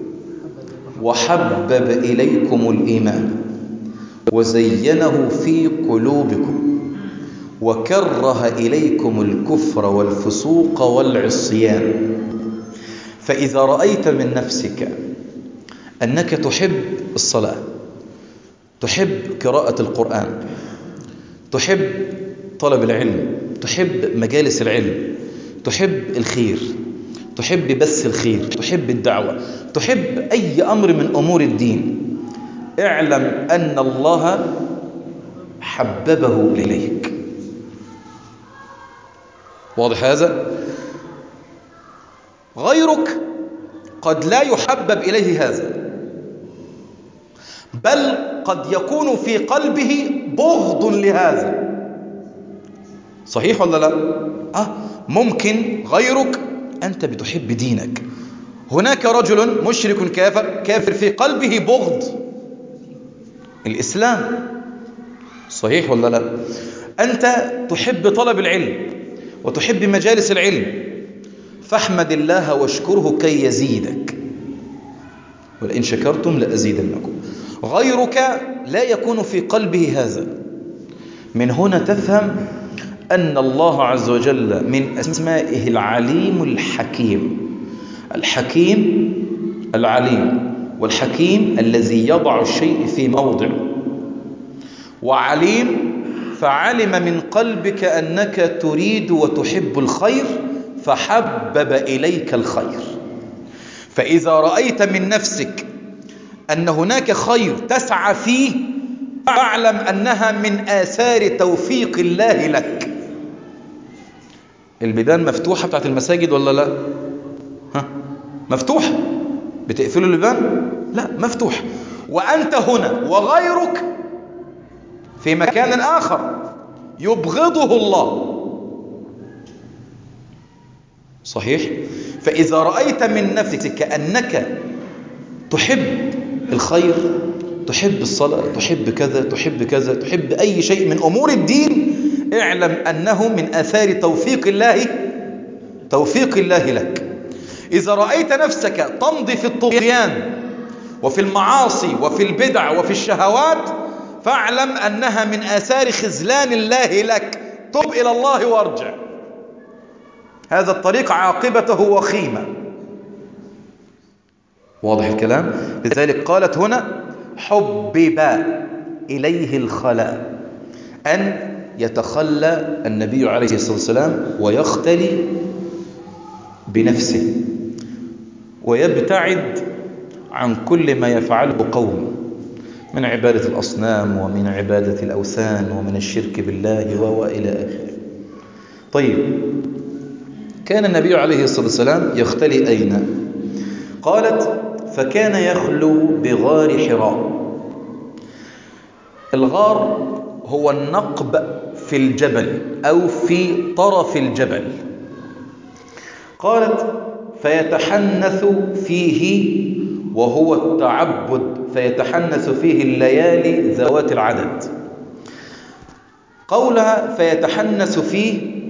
Speaker 2: وحبب إليكم الإيمان وزينه في قلوبكم وكره إليكم الكفر والفسوق والعصيان. فإذا رأيت من نفسك أنك تحب الصلاة، تحب قراءة القرآن، تحب طلب العلم، تحب مجالس العلم، تحب الخير، تحب بث الخير، تحب الدعوة، تحب أي أمر من أمور الدين، اعلم أن الله حببه إليك. واضح هذا؟ غيرك قد لا يحبب إليه هذا، بل قد يكون في قلبه بغض لهذا، صحيح ولا لا؟ ممكن غيرك أنت بتحب دينك، هناك رجل مشرك كافر في قلبه بغض الإسلام، صحيح ولا لا؟ أنت تحب طلب العلم وتحب مجالس العلم، فاحمد الله واشكره كي يزيدك. ولئن شكرتم لأزيدنكم. غيرك لا يكون في قلبه هذا. من هنا تفهم أن الله عز وجل من أسمائه العليم الحكيم. الحكيم العليم، والحكيم الذي يضع الشيء في موضعه، وعليم فعلم من قلبك أنك تريد وتحب الخير فحبب إليك الخير. فإذا رأيت من نفسك أن هناك خير تسعى فيه فاعلم أنها من آثار توفيق الله لك. البيبان مفتوحة بتاعت المساجد ولا لا؟ مفتوحة. بتقفلوا البيبان؟ لا، مفتوح. وأنت هنا وغيرك في مكان آخر يبغضه الله. صحيح؟ فإذا رأيت من نفسك أنك تحب الخير، تحب الصلاة، تحب كذا، تحب كذا، تحب أي شيء من أمور الدين، اعلم أنه من آثار توفيق الله لك. إذا رأيت نفسك تمضي في الطغيان وفي المعاصي وفي البدع وفي الشهوات فاعلم أنها من آثار خذلان الله لك. تب إلى الله وارجع. هذا الطريق عاقبته وخيمة. واضح الكلام؟ لذلك قالت هنا حبب إليه الخلاء، أن يتخلى النبي عليه الصلاة والسلام ويختلي بنفسه ويبتعد عن كل ما يفعله قوم من عبادة الأصنام ومن عبادة الأوثان ومن الشرك بالله وإلى آخره. طيب، كان النبي عليه الصلاة والسلام يختلي أين؟ قالت فكان يخلو بغار حراء. الغار هو النقب في الجبل أو في طرف الجبل. قالت فيتحنث فيه، وهو التعبد، فيتحنث فيه الليالي ذوات العدد. قولها فيتحنث فيه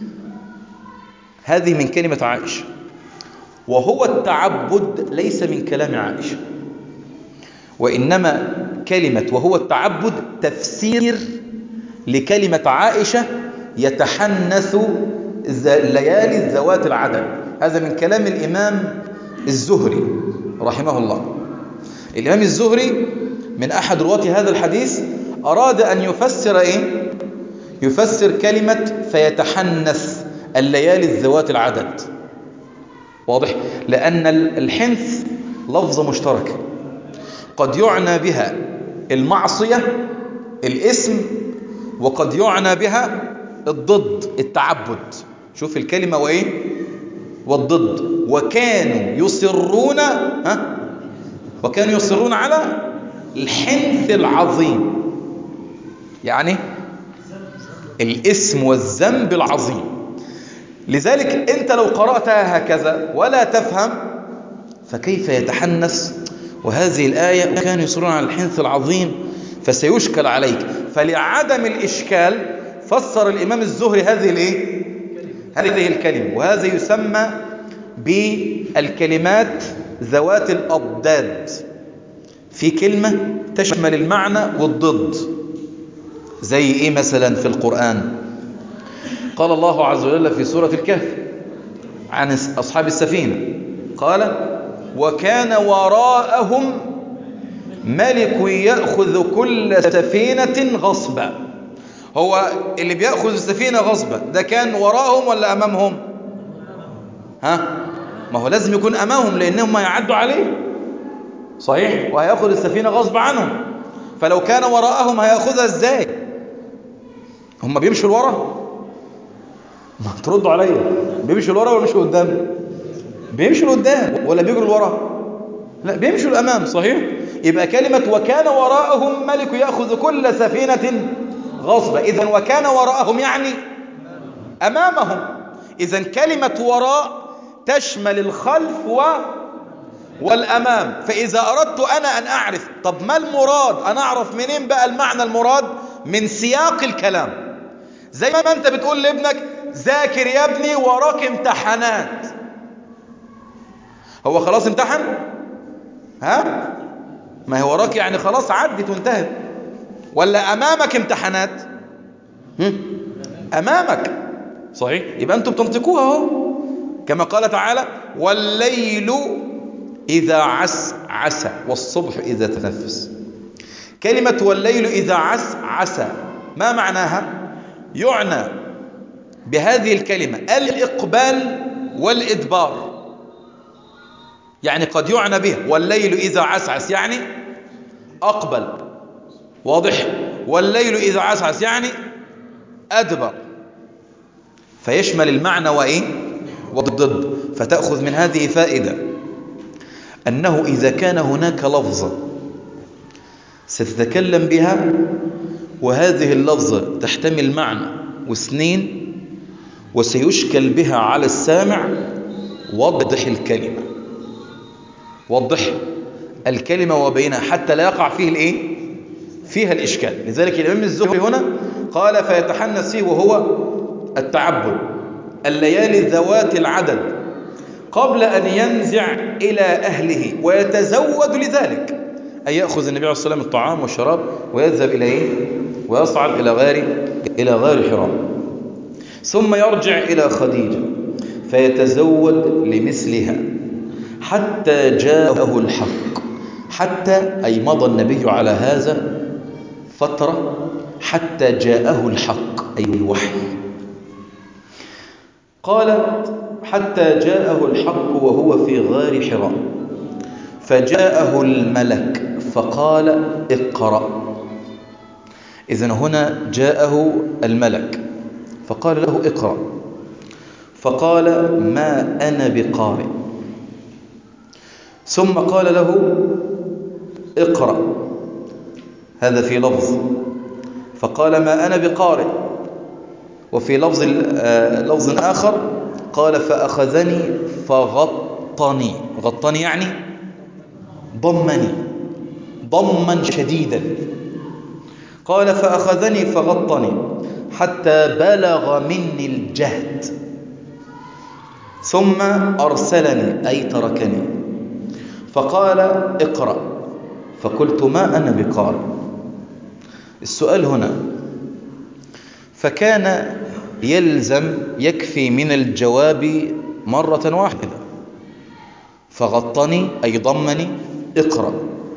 Speaker 2: هذه من كلمة عائشة، وهو التعبد ليس من كلام عائشة، وإنما كلمة وهو التعبد تفسير لكلمة عائشة يتحنث الليالي ذوات العدد. هذا من كلام الإمام الزهري رحمه الله. الإمام الزهري من أحد رواة هذا الحديث أراد أن يفسر يفسر كلمة فيتحنث الليالي الذوات العدد. واضح؟ لأن الحنث لفظة مشتركة قد يعنى بها المعصية الاسم، وقد يعنى بها الضد التعبد. شوف الكلمة وإيه؟ والضد. وكانوا يصرون على الحنث العظيم، يعني الاسم والذنب العظيم. لذلك أنت لو قرأتها هكذا ولا تفهم فكيف يتحنث وهذه الآية كانوا يصرون على الحنث العظيم، فسيشكل عليك. فلعدم الإشكال فسر الإمام الزهري هذه الكلمة، وهذا يسمى بالكلمات ذوات الأضداد. في كلمة تشمل المعنى والضد. زي إيه مثلا في القرآن؟ قال الله عز وجل في سورة الكهف عن أصحاب السفينة، قال وكان وراءهم ملك يأخذ كل سفينة غصبا. هو اللي بيأخذ السفينة غصبا ده كان وراءهم ولا أمامهم؟ ما هو لازم يكون أمامهم لأنهم يعدوا عليه، صحيح؟ وهيأخذ السفينة غصب عنهم. فلو كان وراءهم هيأخذها ازاي؟ هم بيمشوا لورا؟ ما تردوا عليا، بيمشوا لورا ولا بيمشوا قدام؟ بيمشوا لقدام ولا بيجروا لورا؟ لا، بيمشوا الأمام، صحيح؟ يبقى كلمة وكان وراءهم ملك يأخذ كل سفينة غصبا، إذن وكان وراءهم يعني أمامهم. إذن كلمة وراء تشمل الخلف والأمام. فإذا أردت أنا أن أعرف طب ما المراد، أنا أعرف منين بقى المعنى المراد؟ من سياق الكلام. زي ما أنت بتقول لابنك ذاكر يا ابني وراك امتحانات، هو خلاص امتحن؟ ها؟ ما هي وراك يعني خلاص عدت وانتهت، ولا أمامك امتحانات؟ أمامك، صحيح؟ يبقى أنتم بتنطقوها اهو، كما قال تعالى والليل إذا عسعس والصبح إذا تنفس. كلمة والليل إذا عسعس ما معناها؟ يعنى بهذه الكلمة الإقبال والإدبار، يعني قد يعنى به والليل إذا عسعس يعني أقبل، واضح؟ والليل إذا عسعس يعني أدبر، فيشمل المعنى وإيه؟ والضد. فتأخذ من هذه فائدة أنه إذا كان هناك لفظة ستتكلم بها وهذه اللفظة تحتمل معنى واثنين وسيشكل بها على السامع، وضح الكلمة، وضح الكلمة وبينها حتى لا يقع فيه الإيه؟ فيها الإشكال. لذلك الإمام الزهري هنا قال فيتحنث فيه وهو التعبد الليالي ذوات العدد قبل أن ينزع إلى أهله ويتزود لذلك، أي يأخذ النبي عليه الصلاة والسلام الطعام والشراب ويذهب إلى إيه؟ ويصعد إلى غار حراء، ثم يرجع إلى خديجة فيتزود لمثلها حتى جاءه الحق. حتى أي مضى النبي على هذا فترة حتى جاءه الحق أي الوحي. قالت حتى جاءه الحق وهو في غار حراء فجاءه الملك فقال اقرأ. إذن هنا جاءه الملك فقال له اقرأ، فقال ما أنا بقارئ، ثم قال له اقرأ، هذا في لفظ، فقال ما أنا بقارئ، وفي لفظ آخر قال فأخذني فغطني، غطني يعني ضمني ضما شديدا، قال فأخذني فغطني حتى بلغ مني الجهد ثم أرسلني أي تركني فقال اقرأ، فقلت ما أنا بقارئ. السؤال هنا فكان يلزم يكفي من الجواب مرة واحدة، فغطني أي ضمني اقرأ.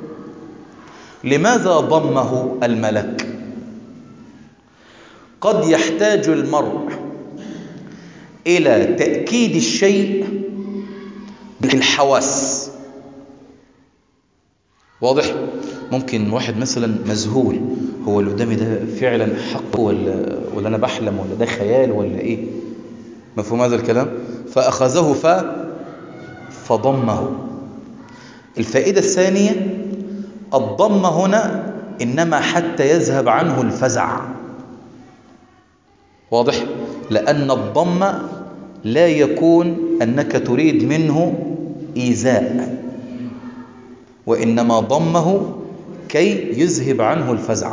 Speaker 2: لماذا ضمه الملك؟ قد يحتاج المرء إلى تأكيد الشيء بالحواس، واضح؟ ممكن واحد مثلا مذهول، هو اللي قدامي ده فعلا حق ولا أنا بحلم ولا ده خيال ولا إيه؟ مفهوم هذا الكلام؟ فأخذه فضمه. الفائدة الثانية الضم هنا إنما حتى يذهب عنه الفزع، واضح؟ لأن الضم لا يكون أنك تريد منه إيذاء، وإنما ضمه كي يذهب عنه الفزع.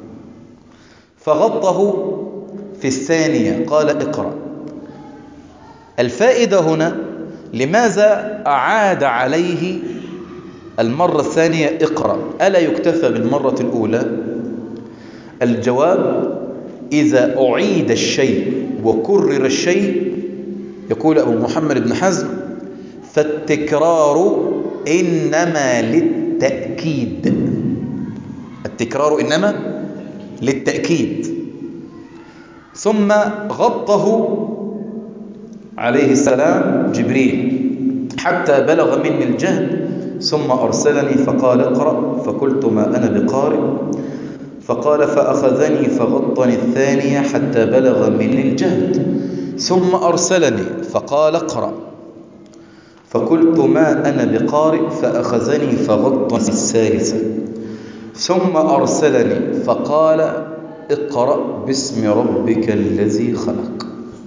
Speaker 2: فغطه في الثانية قال اقرأ. الفائدة هنا لماذا أعاد عليه المرة الثانية اقرأ؟ ألا يكتفى بالمرة الأولى؟ الجواب إذا أعيد الشيء وكرر الشيء، يقول أبو محمد بن حزم فالتكرار إنما للتأكيد، التكرار إنما للتأكيد. ثم غطه عليه السلام جبريل حتى بلغ مني الجهد ثم أرسلني فقال اقرأ، فقلت ما أنا بقارئ، فقال فأخذني فغطني الثانية حتى بلغ مني الجهد ثم أرسلني فقال اقرأ، فقلت ما أنا بقارئ، فأخذني فغطني الثالثة ثم أرسلني فقال اقرأ باسم ربك الذي خلق.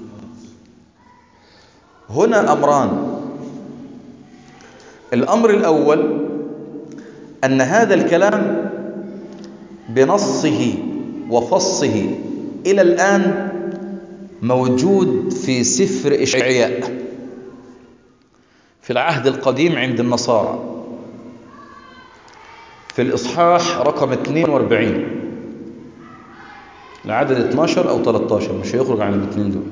Speaker 2: هنا أمران. الأمر الأول أن هذا الكلام بنصه وفصه إلى الآن موجود في سفر إشعياء في العهد القديم عند النصارى، في الإصحاح رقم 42، العدد 12 أو 13، مش هيخرج عن الاثنين دول.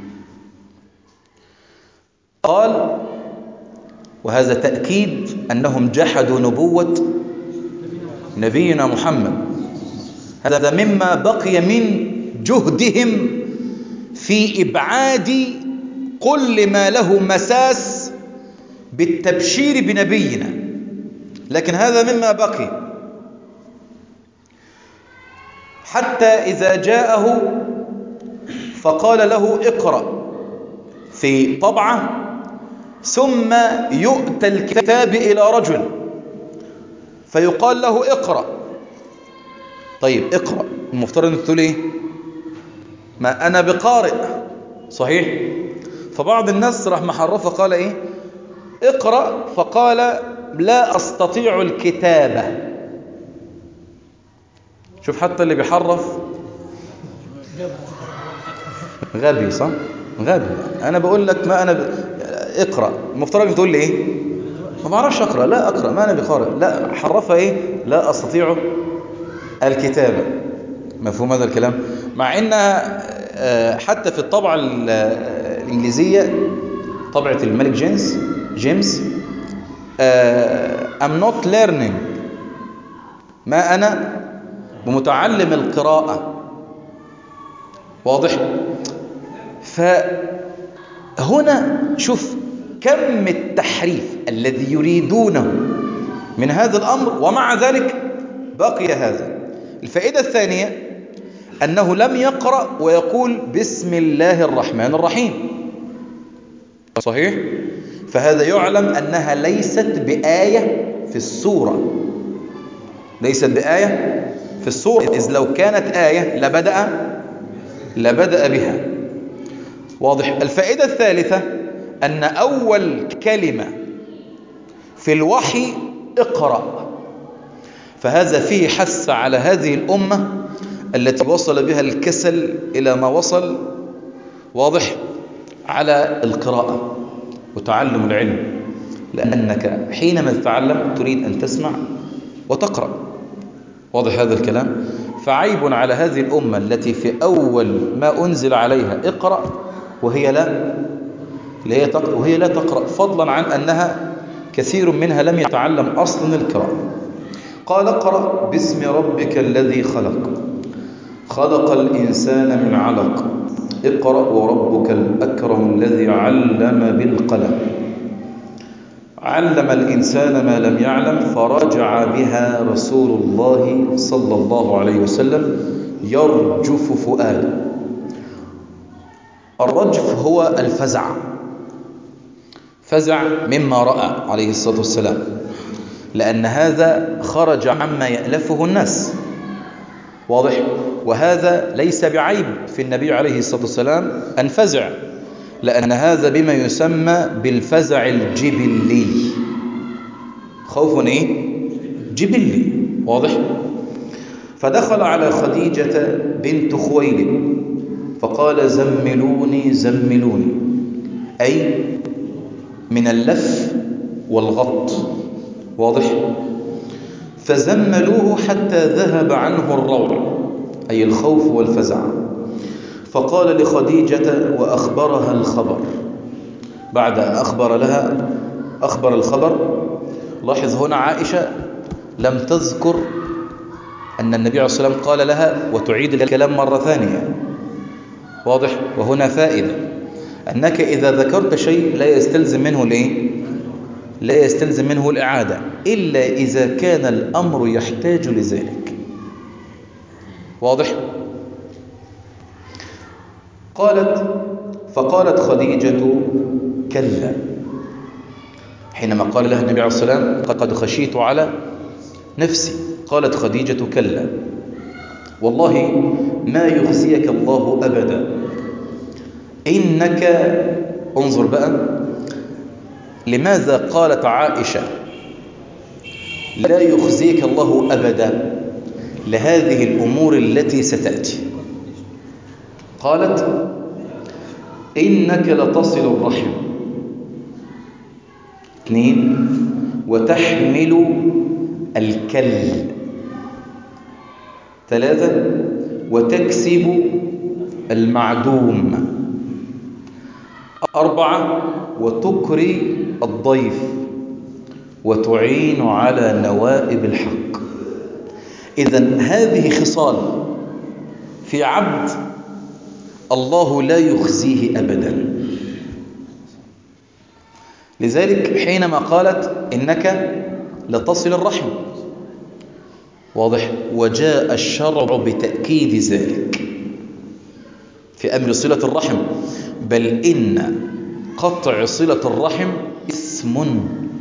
Speaker 2: قال: وهذا تأكيد أنهم جحدوا نبوة نبينا محمد، هذا مما بقي من جهدهم في إبعاد كل ما له مساس بالتبشير بنبينا، لكن هذا مما بقي، حتى إذا جاءه فقال له اقرأ في طبعة، ثم يؤتى الكتاب إلى رجل فيقال له اقرأ. طيب اقرأ، المفترض أن تقول إيه؟ ما أنا بقارئ، صحيح؟ فبعض الناس راح محرفة قال إيه؟ اقرأ، فقال لا أستطيع الكتابة. شوف حتى اللي بيحرف غبي، صح؟ غبي. أنا بقول لك ما أنا اقرأ، المفترض تقول لي إيه؟ ما بعرفش أقرأ، لا أقرأ، ما أنا بقارئ، لا، حرفها إيه؟ لا أستطيع الكتابة. مفهوم هذا الكلام؟ مع إنها حتى في الطبعة الإنجليزية، طبعة الملك جيمس I'm not learning، ما أنا بمتعلم القراءة. واضح؟ فهنا شوف كم التحريف الذي يريدونه من هذا الأمر، ومع ذلك بقي هذا. الفائدة الثانية أنه لم يقرأ ويقول بسم الله الرحمن الرحيم، صحيح؟ فهذا يعلم أنها ليست بآية في السورة، ليست بآية في السورة، إذ لو كانت آية لبدأ بها. واضح؟ الفائدة الثالثة أن أول كلمة في الوحي اقرأ، فهذا فيه حث على هذه الأمة التي وصل بها الكسل إلى ما وصل، واضح، على القراءة وتعلم العلم، لأنك حينما تتعلم تريد أن تسمع وتقرأ. واضح هذا الكلام؟ فعيب على هذه الأمة التي في أول ما أنزل عليها اقرأ وهي لا تقرأ، فضلا عن أنها كثير منها لم يتعلم أصلا القراءة. قال اقرأ باسم ربك الذي خلق الإنسان من علق، اقرأ وربك الأكرم الذي علم بالقلم، علم الإنسان ما لم يعلم، فرجع بها رسول الله صلى الله عليه وسلم يرجف فؤاده. الرجف هو الفزع، فزع مما رأى عليه الصلاة والسلام، لأن هذا خرج عما يألفه الناس. واضح؟ وهذا ليس بعيب في النبي عليه الصلاة والسلام أن فزع، لأن هذا بما يسمى بالفزع الجبلي، خوف جبلي. واضح؟ فدخل على خديجة بنت خويلد فقال زملوني، أي من اللف والغط. واضح؟ فزملوه حتى ذهب عنه الروع، أي الخوف والفزع. فقال لخديجة وأخبرها الخبر، بعد أن أخبر الخبر. لاحظ هنا عائشة لم تذكر أن النبي عليه الصلاة والسلام قال لها وتعيد الكلام مرة ثانية. واضح؟ وهنا فائدة أنك إذا ذكرت شيء لا يستلزم منه الإعادة إلا إذا كان الأمر يحتاج لذلك. واضح؟ فقالت خديجة كلا، حينما قال لها النبي عليه الصلاة والسلام قد خشيت على نفسي، قالت خديجة كلا والله ما يخزيك الله أبدا، إنك، انظر بقى لماذا قالت عائشة لا يخزيك الله أبدا لهذه الأمور التي ستأتي. قالت إنك لتصل الرحم، 2 وتحمل الكل. 3 وتكسب المعدوم. 4 وتكري الضيف وتعين على نوائب الحق. إذن هذه خصال في عبد الله لا يخزيه أبدا. لذلك حينما قالت إنك لتصل الرحم، واضح، وجاء الشرع بتأكيد ذلك في أمر صلة الرحم، بل إن قطع صلة الرحم اسم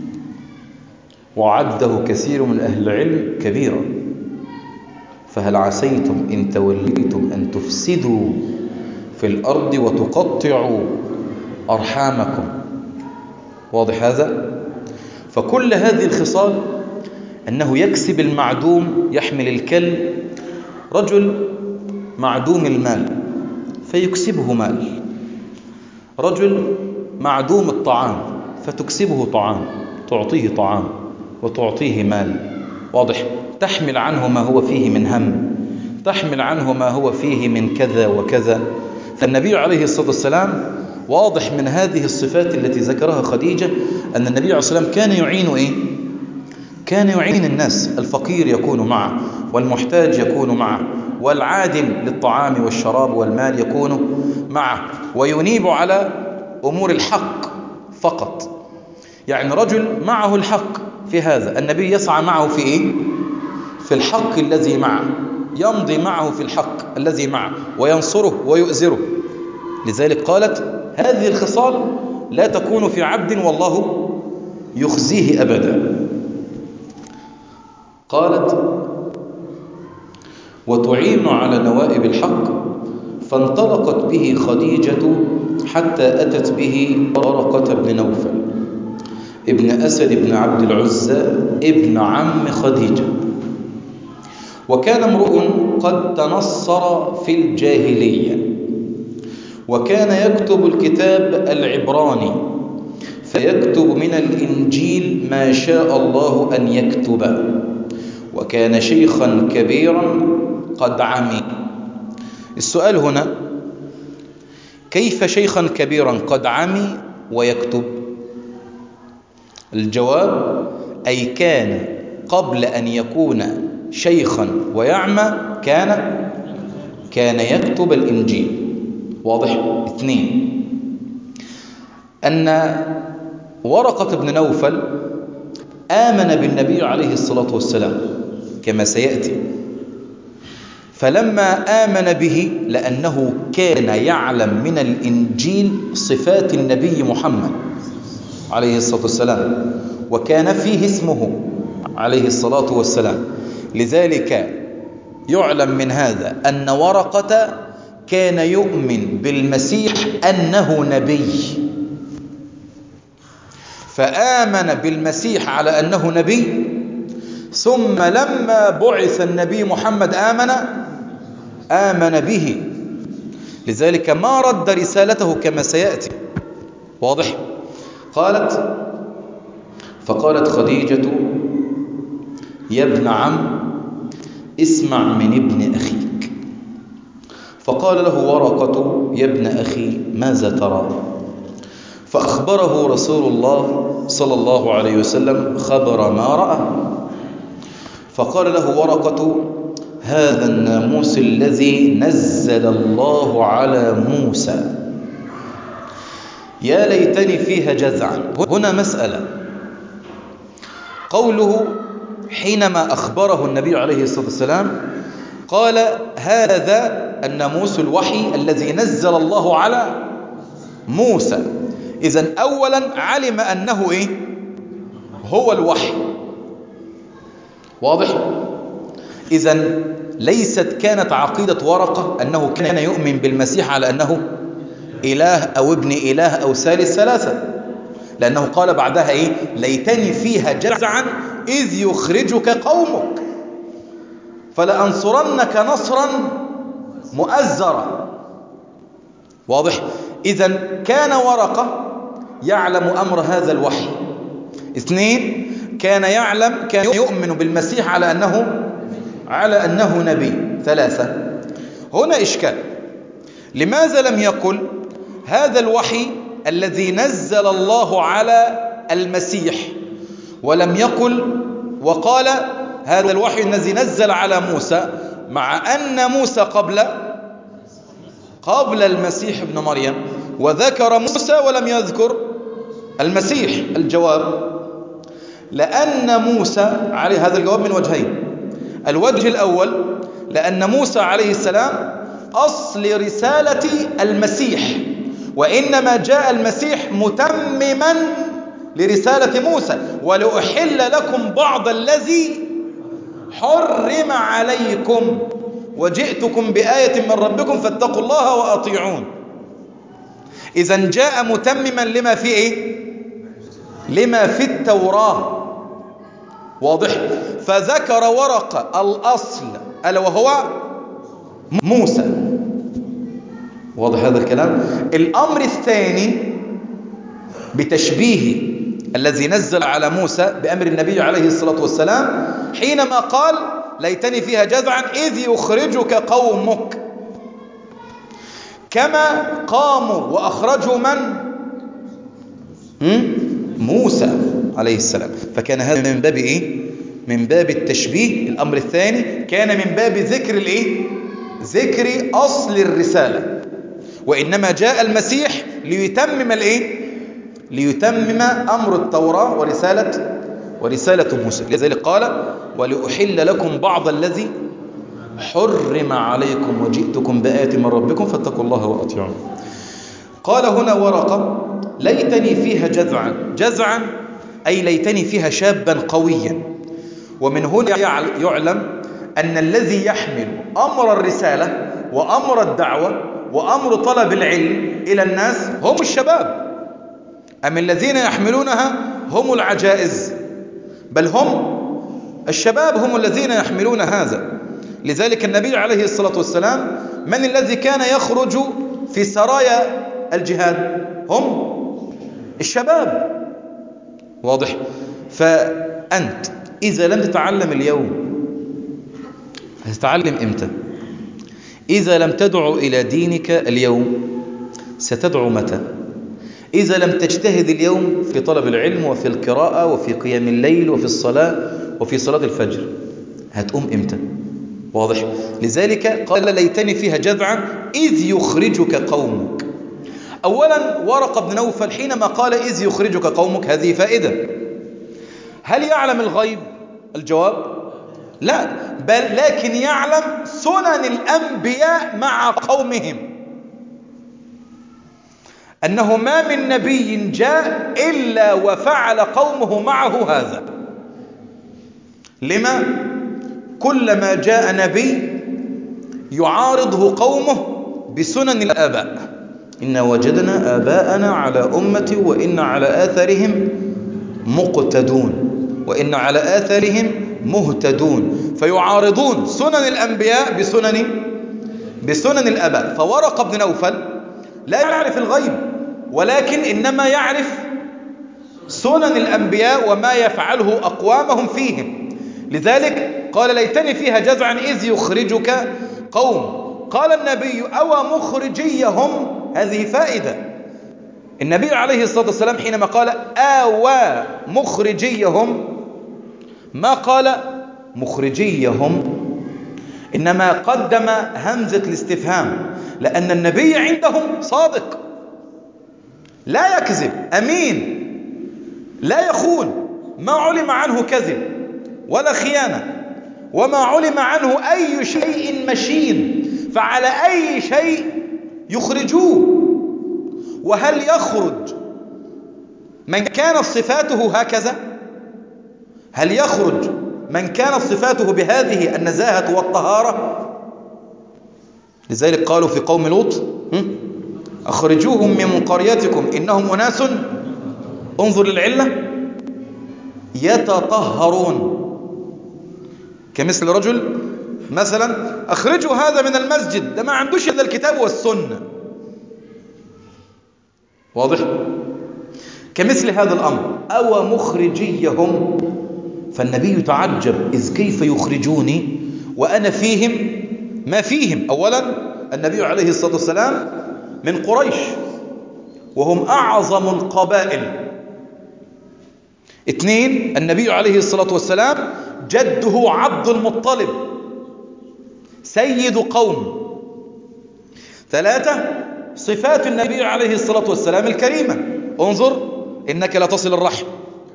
Speaker 2: وعده كثير من أهل العلم كبيرا. فهل عسيتم إن توليتم أن تفسدوا في الأرض وتقطعوا أرحامكم. واضح هذا؟ فكل هذه الخصال، أنه يكسب المعدوم، يحمل الكل. رجل معدوم المال فيكسبه مال، رجل معدوم الطعام فتكسبه طعام، تعطيه طعام وتعطيه مال. واضح؟ تحمل عنه ما هو فيه من هم، تحمل عنه ما هو فيه من كذا وكذا. فالنبي عليه الصلاة والسلام واضح من هذه الصفات التي ذكرها خديجة أن النبي عليه الصلاة والسلام كان يعين كان يعين الناس. الفقير يكون معه، والمحتاج يكون معه، والعادم للطعام والشراب والمال يكون معه، وينيب على أمور الحق فقط. يعني رجل معه الحق في هذا، النبي يسعى معه في إيه؟ في الحق الذي معه، يمضي معه في الحق الذي معه وينصره ويؤزره. لذلك قالت هذه الخصال لا تكون في عبد والله يخزيه أبدا. قالت وتعين على نوائب الحق. فانطلقت به خديجة حتى أتت به ورقة بن نوفل ابن أسد بن عبد العزى ابن عم خديجة، وكان امرؤ قد تنصر في الجاهلية، وكان يكتب الكتاب العبراني، فيكتب من الإنجيل ما شاء الله أن يكتب، وكان شيخا كبيرا قد عمي. السؤال هنا، كيف شيخا كبيرا قد عمي ويكتب؟ الجواب أي كان قبل أن يكون شيخا ويعمى كان يكتب الإنجيل. واضح؟ 2 أن ورقة بن نوفل آمن بالنبي عليه الصلاة والسلام كما سيأتي، فلما آمن به لأنه كان يعلم من الإنجيل صفات النبي محمد عليه الصلاة والسلام، وكان فيه اسمه عليه الصلاة والسلام، لذلك يعلم من هذا أن ورقة كان يؤمن بالمسيح أنه نبي، فآمن بالمسيح على أنه نبي، ثم لما بعث النبي محمد آمن به، لذلك ما رد رسالته كما سيأتي. واضح؟ فقالت خديجة يا ابن عم اسمع من ابن أخيك. فقال له ورقة يا ابن أخي ماذا ترى؟ فأخبره رسول الله صلى الله عليه وسلم خبر ما رأى. فقال له ورقة هذا الناموس الذي نزل الله على موسى، يا ليتني فيها جزعا. هنا مسألة، قوله حينما أخبره النبي عليه الصلاة والسلام قال هذا الناموس الوحي الذي نزل الله على موسى، إذن أولا علم أنه هو الوحي. واضح؟ إذن ليست كانت عقيدة ورقة أنه كان يؤمن بالمسيح على أنه إله أو ابن إله أو ثالث ثلاثة، لأنه قال بعدها ليتني فيها جزعا إذ يخرجك قومك فلأنصرنك نصرا مؤزرا. واضح؟ إذن كان ورقة يعلم أمر هذا الوحي. 2 كان يعلم، كان يؤمن بالمسيح على أنه نبي. 3. هنا إشكال. لماذا لم يقل هذا الوحي الذي نزل الله على المسيح، ولم يقل وقال هذا الوحي الذي نزل على موسى، مع أن موسى قبل المسيح ابن مريم، وذكر موسى ولم يذكر المسيح؟ الجواب: لأن موسى عليه هذا الجواب من وجهين. الوجه الأول لأن موسى عليه السلام أصل رسالة المسيح، وإنما جاء المسيح متمما لرسالة موسى، ولأحل لكم بعض الذي حرم عليكم وجئتكم بآية من ربكم فاتقوا الله وأطيعون. إذن جاء متمما لما في إيه؟ لما في التوراة. واضح؟ فذكر ورقة الأصل ألا وهو موسى. واضح هذا الكلام؟ الأمر الثاني بتشبيه الذي نزل على موسى بأمر النبي عليه الصلاة والسلام حينما قال ليتني فيها جذعا إذ يخرجك قومك، كما قاموا وأخرجوا موسى عليه السلام. فكان هذا من باب إيه؟ من باب التشبيه. الأمر الثاني كان من باب ذكر الإيه؟ ذكر أصل الرسالة. وإنما جاء المسيح ليتمم الإيه؟ ليتمم أمر التوراة ورسالة موسى. لذلك قال ولأحل لكم بعض الذي حرم عليكم وجئتكم بآية من ربكم فاتقوا الله وأطيعون. قال هنا ورقة ليتني فيها جذعا أي ليتني فيها شابا قويا. ومن هنا يعلم أن الذي يحمل أمر الرسالة وأمر الدعوة وأمر طلب العلم إلى الناس هم الشباب، أم الذين يحملونها هم العجائز؟ بل هم الشباب هم الذين يحملون هذا. لذلك النبي عليه الصلاة والسلام من الذي كان يخرج في سرايا الجهاد؟ هم الشباب. واضح؟ فأنت إذا لم تتعلم اليوم هتتعلم إمتى؟ إذا لم تدعو إلى دينك اليوم ستدعو متى؟ إذا لم تجتهد اليوم في طلب العلم وفي القراءة وفي قيام الليل وفي الصلاة وفي صلاة الفجر هتقوم إمتى؟ واضح؟ لذلك قال ليتني فيها جذعا إذ يخرجك قومك. أولا ورقة بن نوفل حينما قال إذ يخرجك قومك هذه فائدة. هل يعلم الغيب؟ الجواب لا، بل لكن يعلم سنن الأنبياء مع قومهم، أنه ما من نبي جاء إلا وفعل قومه معه هذا. لما؟ كلما جاء نبي يعارضه قومه بسنن الآباء. إن وجدنا آباءنا على أمة وإن على آثارهم مقتدون وإن على آثارهم مهتدون، فيعارضون سنن الأنبياء بسنن الآباء. فورقة بن نوفل لا يعرف الغيب، ولكن إنما يعرف سنن الأنبياء وما يفعله أقوامهم فيهم. لذلك قال ليتني فيها جذعا إذ يخرجك قوم. قال النبي أو مخرجيهم، هذه فائدة. النبي عليه الصلاة والسلام حينما قال آوى مخرجيهم ما قال مخرجيهم، إنما قدم همزة الاستفهام، لأن النبي عندهم صادق لا يكذب، أمين لا يخون، ما علم عنه كذب ولا خيانة، وما علم عنه أي شيء مشين، فعلى أي شيء يخرجوه. وهل يخرج من كانت صفاته هكذا؟ هل يخرج من كانت صفاته بهذه النزاهة والطهارة؟ لذلك قالوا في قوم لوط أخرجوهم من قريتكم إنهم أناس، انظر للعلة، يتطهرون. كمثل رجل مثلا أخرجوا هذا من المسجد، ده ما عندوش إلا الكتاب والسنة. واضح؟ كمثل هذا الأمر أو مخرجيهم فالنبي تعجب إذ كيف يخرجوني وأنا فيهم ما فيهم. أولا النبي عليه الصلاة والسلام من قريش وهم أعظم القبائل. اثنين، النبي عليه الصلاة والسلام جده عبد المطلب سيد قوم. ثلاثة، صفات النبي عليه الصلاة والسلام الكريمة. انظر، إنك لا تصل الرحم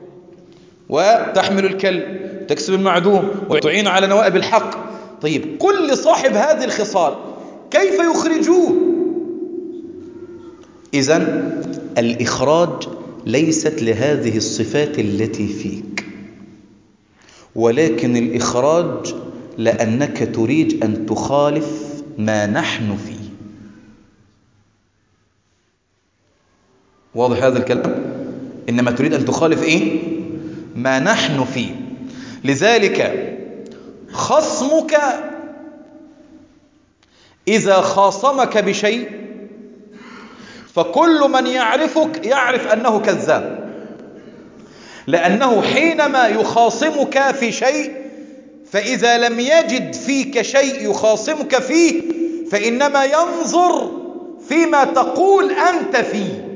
Speaker 2: وتحمل الكلب تكسب المعدوم وتعين على نوائب الحق. طيب كل صاحب هذه الخصال كيف يخرجوه؟ إذن الإخراج ليست لهذه الصفات التي فيك، ولكن الإخراج لأنك تريد أن تخالف ما نحن فيه. واضح هذا الكلام؟ إنما تريد أن تخالف إيه؟ ما نحن فيه. لذلك خصمك إذا خاصمك بشيء فكل من يعرفك يعرف أنه كذاب، لأنه حينما يخاصمك في شيء فإذا لم يجد فيك شيء يخاصمك فيه فإنما ينظر فيما تقول أنت فيه.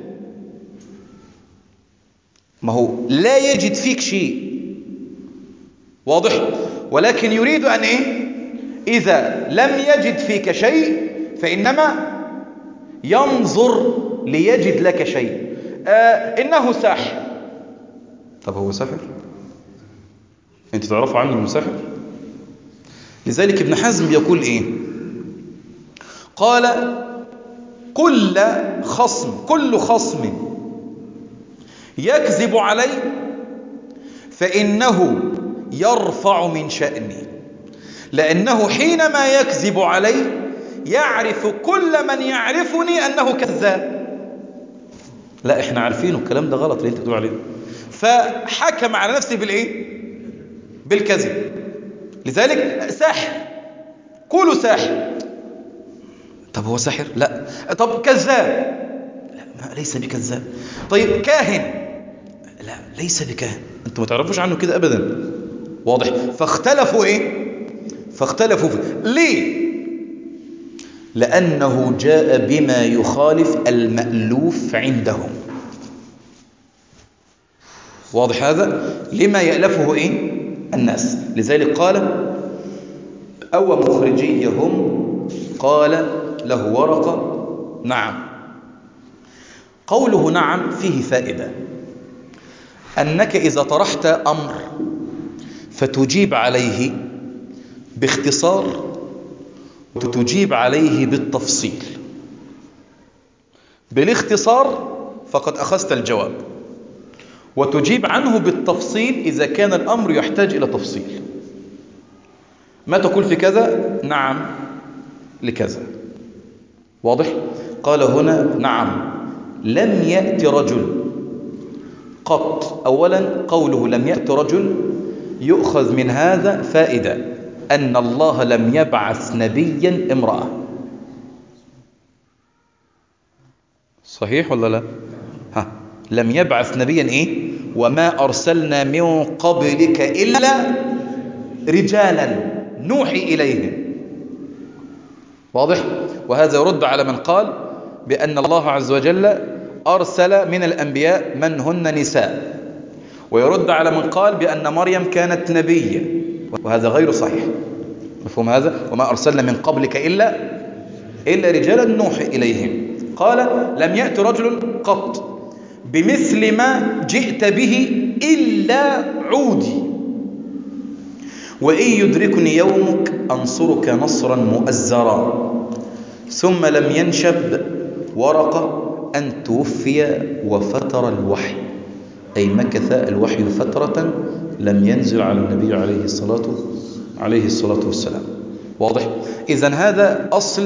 Speaker 2: ما هو لا يجد فيك شيء، واضح؟ ولكن يريد أن إيه؟ إذا لم يجد فيك شيء فإنما ينظر ليجد لك شيء. إنه ساحر. طب هو ساحر؟ أنت تعرفوا عنه إنه ساحر؟ لذلك ابن حزم يقول إيه؟ قال كل خصم يكذب علي فإنه يرفع من شأني، لأنه حينما يكذب علي يعرف كل من يعرفني أنه كذاب. لا إحنا عارفينه الكلام ده غلط اللي أنت بتقول عليه، فحكم على نفسه بالإيه؟ بالكذب. لذلك ساحر، قولوا ساحر. طب هو ساحر؟ لا. طب كذاب؟ لا، ليس بكذاب. طيب كاهن؟ لا، ليس بكاهن. أنتم ما تعرفوش عنه كده أبدا. واضح؟ فاختلفوا إيه؟ فاختلفوا فيه. ليه؟ لأنه جاء بما يخالف المألوف عندهم. واضح هذا؟ لما يألفه إيه؟ الناس. لذلك قال أو مخرجيهم قال له ورقة نعم. قوله نعم فيه فائدة، أنك إذا طرحت أمر فتجيب عليه باختصار وتجيب عليه بالتفصيل. بالاختصار فقد أخذت الجواب، وتجيب عنه بالتفصيل إذا كان الأمر يحتاج إلى تفصيل. ما تقول في كذا؟ نعم لكذا. واضح؟ قال هنا نعم لم يأتي رجل قط. أولا قوله لم يأتي رجل يؤخذ من هذا فائدة أن الله لم يبعث نبيا امرأة. صحيح ولا لا؟ لم يبعث نبيا إيه؟ وما أرسلنا من قبلك إلا رجالا نوحي إليهم. واضح؟ وهذا يرد على من قال بأن الله عز وجل أرسل من الأنبياء من هن نساء، ويرد على من قال بأن مريم كانت نبية، وهذا غير صحيح. مفهوم هذا؟ وما أرسلنا من قبلك إلا رجالا نوحي إليهم. قال لم يأت رجل قط بمثل ما جئت به إلا عودي، وإن يدركني يومك أنصرك نصرا مؤزرا. ثم لم ينشب ورقة أن توفي وفتر الوحي، أي مكث الوحي فترة لم ينزل على النبي عليه الصلاة والسلام. واضح؟ إذن هذا أصل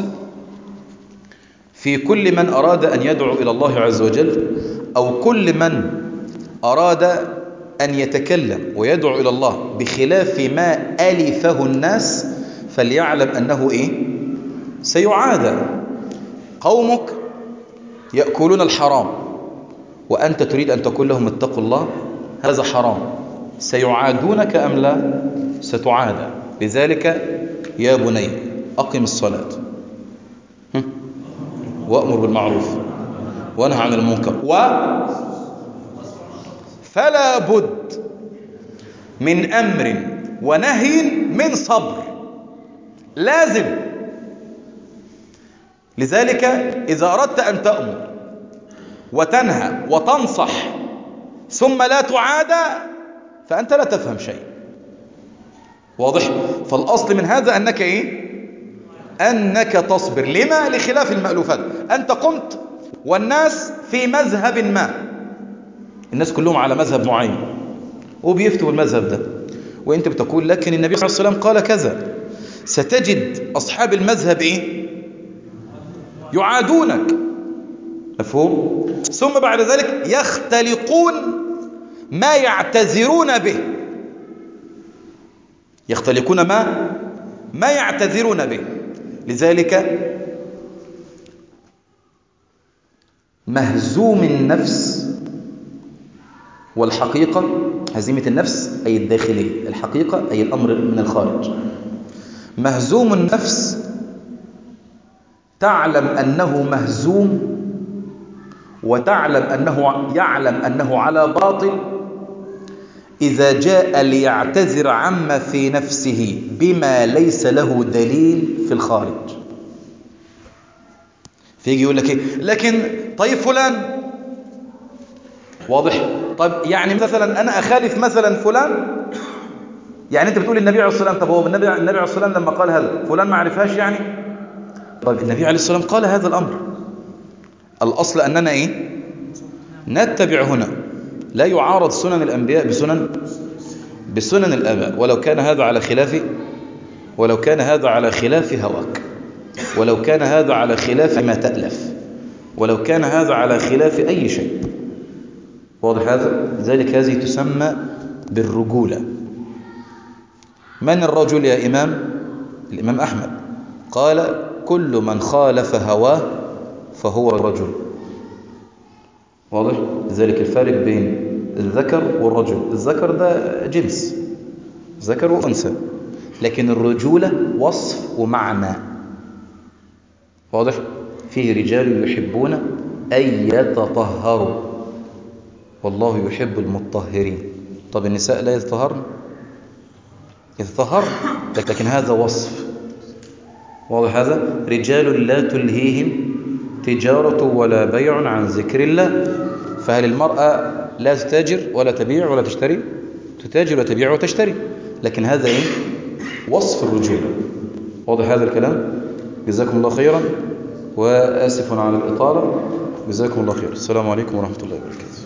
Speaker 2: في كل من أراد أن يدعو إلى الله عز وجل، أو كل من أراد أن يتكلم ويدعو إلى الله بخلاف ما ألفه الناس فليعلم أنه إيه؟ سيعادى. قومك يأكلون الحرام وأنت تريد أن تقول لهم اتقوا الله، هذا حرام. سيعادونك أم لا؟ ستعادى. لذلك يا بني أقم الصلاة وأمر بالمعروف وانهى عن المنكر فلا بد من أمر ونهي من صبر، لازم. لذلك إذا أردت أن تأمر وتنهى وتنصح ثم لا تعادى فأنت لا تفهم شيء. واضح؟ فالأصل من هذا أنك إيه؟ أنك تصبر. لما؟ لخلاف المألوفات. أنت قمت والناس في مذهب ما، الناس كلهم على مذهب معين وبيفتوا المذهب ده، وانت بتقول لكن النبي صلى الله عليه وسلم قال كذا. ستجد أصحاب المذهب إيه؟ يعادونك. مفهوم؟ ثم بعد ذلك يختلقون ما يعتذرون به، يختلقون ما يعتذرون به. لذلك مهزوم النفس والحقيقة، هزيمة النفس أي الداخلية، الحقيقة أي الأمر من الخارج. مهزوم النفس تعلم أنه مهزوم وتعلم يعلم أنه على باطل إذا جاء ليعتذر عما في نفسه بما ليس له دليل في الخارج. فيجي يقول لك إيه؟ لكن طيب فلان، واضح؟ طيب يعني مثلا أنا أخالف مثلا فلان، يعني أنت بتقول النبي عليه الصلاة والسلام، طب هو النبي عليه الصلاة والسلام لما قال هذا فلان ما عرفهاش يعني؟ طيب النبي عليه الصلاة والسلام قال هذا الأمر، الأصل أننا إيه؟ نتبع هنا، لا يعارض سنن الأنبياء بسنن الآباء، ولو كان هذا على خلاف هواك، ولو كان هذا على خلاف ما تألف، ولو كان هذا على خلاف أي شيء. واضح هذا؟ لذلك هذه تسمى بالرجولة. من الرجل يا إمام؟ الإمام أحمد قال كل من خالف هواه فهو رجل. واضح؟ لذلك الفارق بين الذكر والرجل، الذكر ده جنس، ذكر وأنثى، لكن الرجولة وصف ومعنى. واضح؟ فيه رجال يحبون أن يتطهروا والله يحب المطهرين. طب النساء لا يتطهرن؟ لكن هذا وصف. واضح هذا؟ رجال لا تلهيهم تجارة ولا بيع عن ذكر الله. فهل المرأة لا تتاجر ولا تبيع ولا تشتري؟ تتاجر وتبيع وتشتري، لكن هذا إيه؟ وصف الرجولة. واضح هذا الكلام؟ جزاكم الله خيرا، وآسف على الإطالة. جزاكم الله خير. السلام عليكم ورحمة الله وبركاته.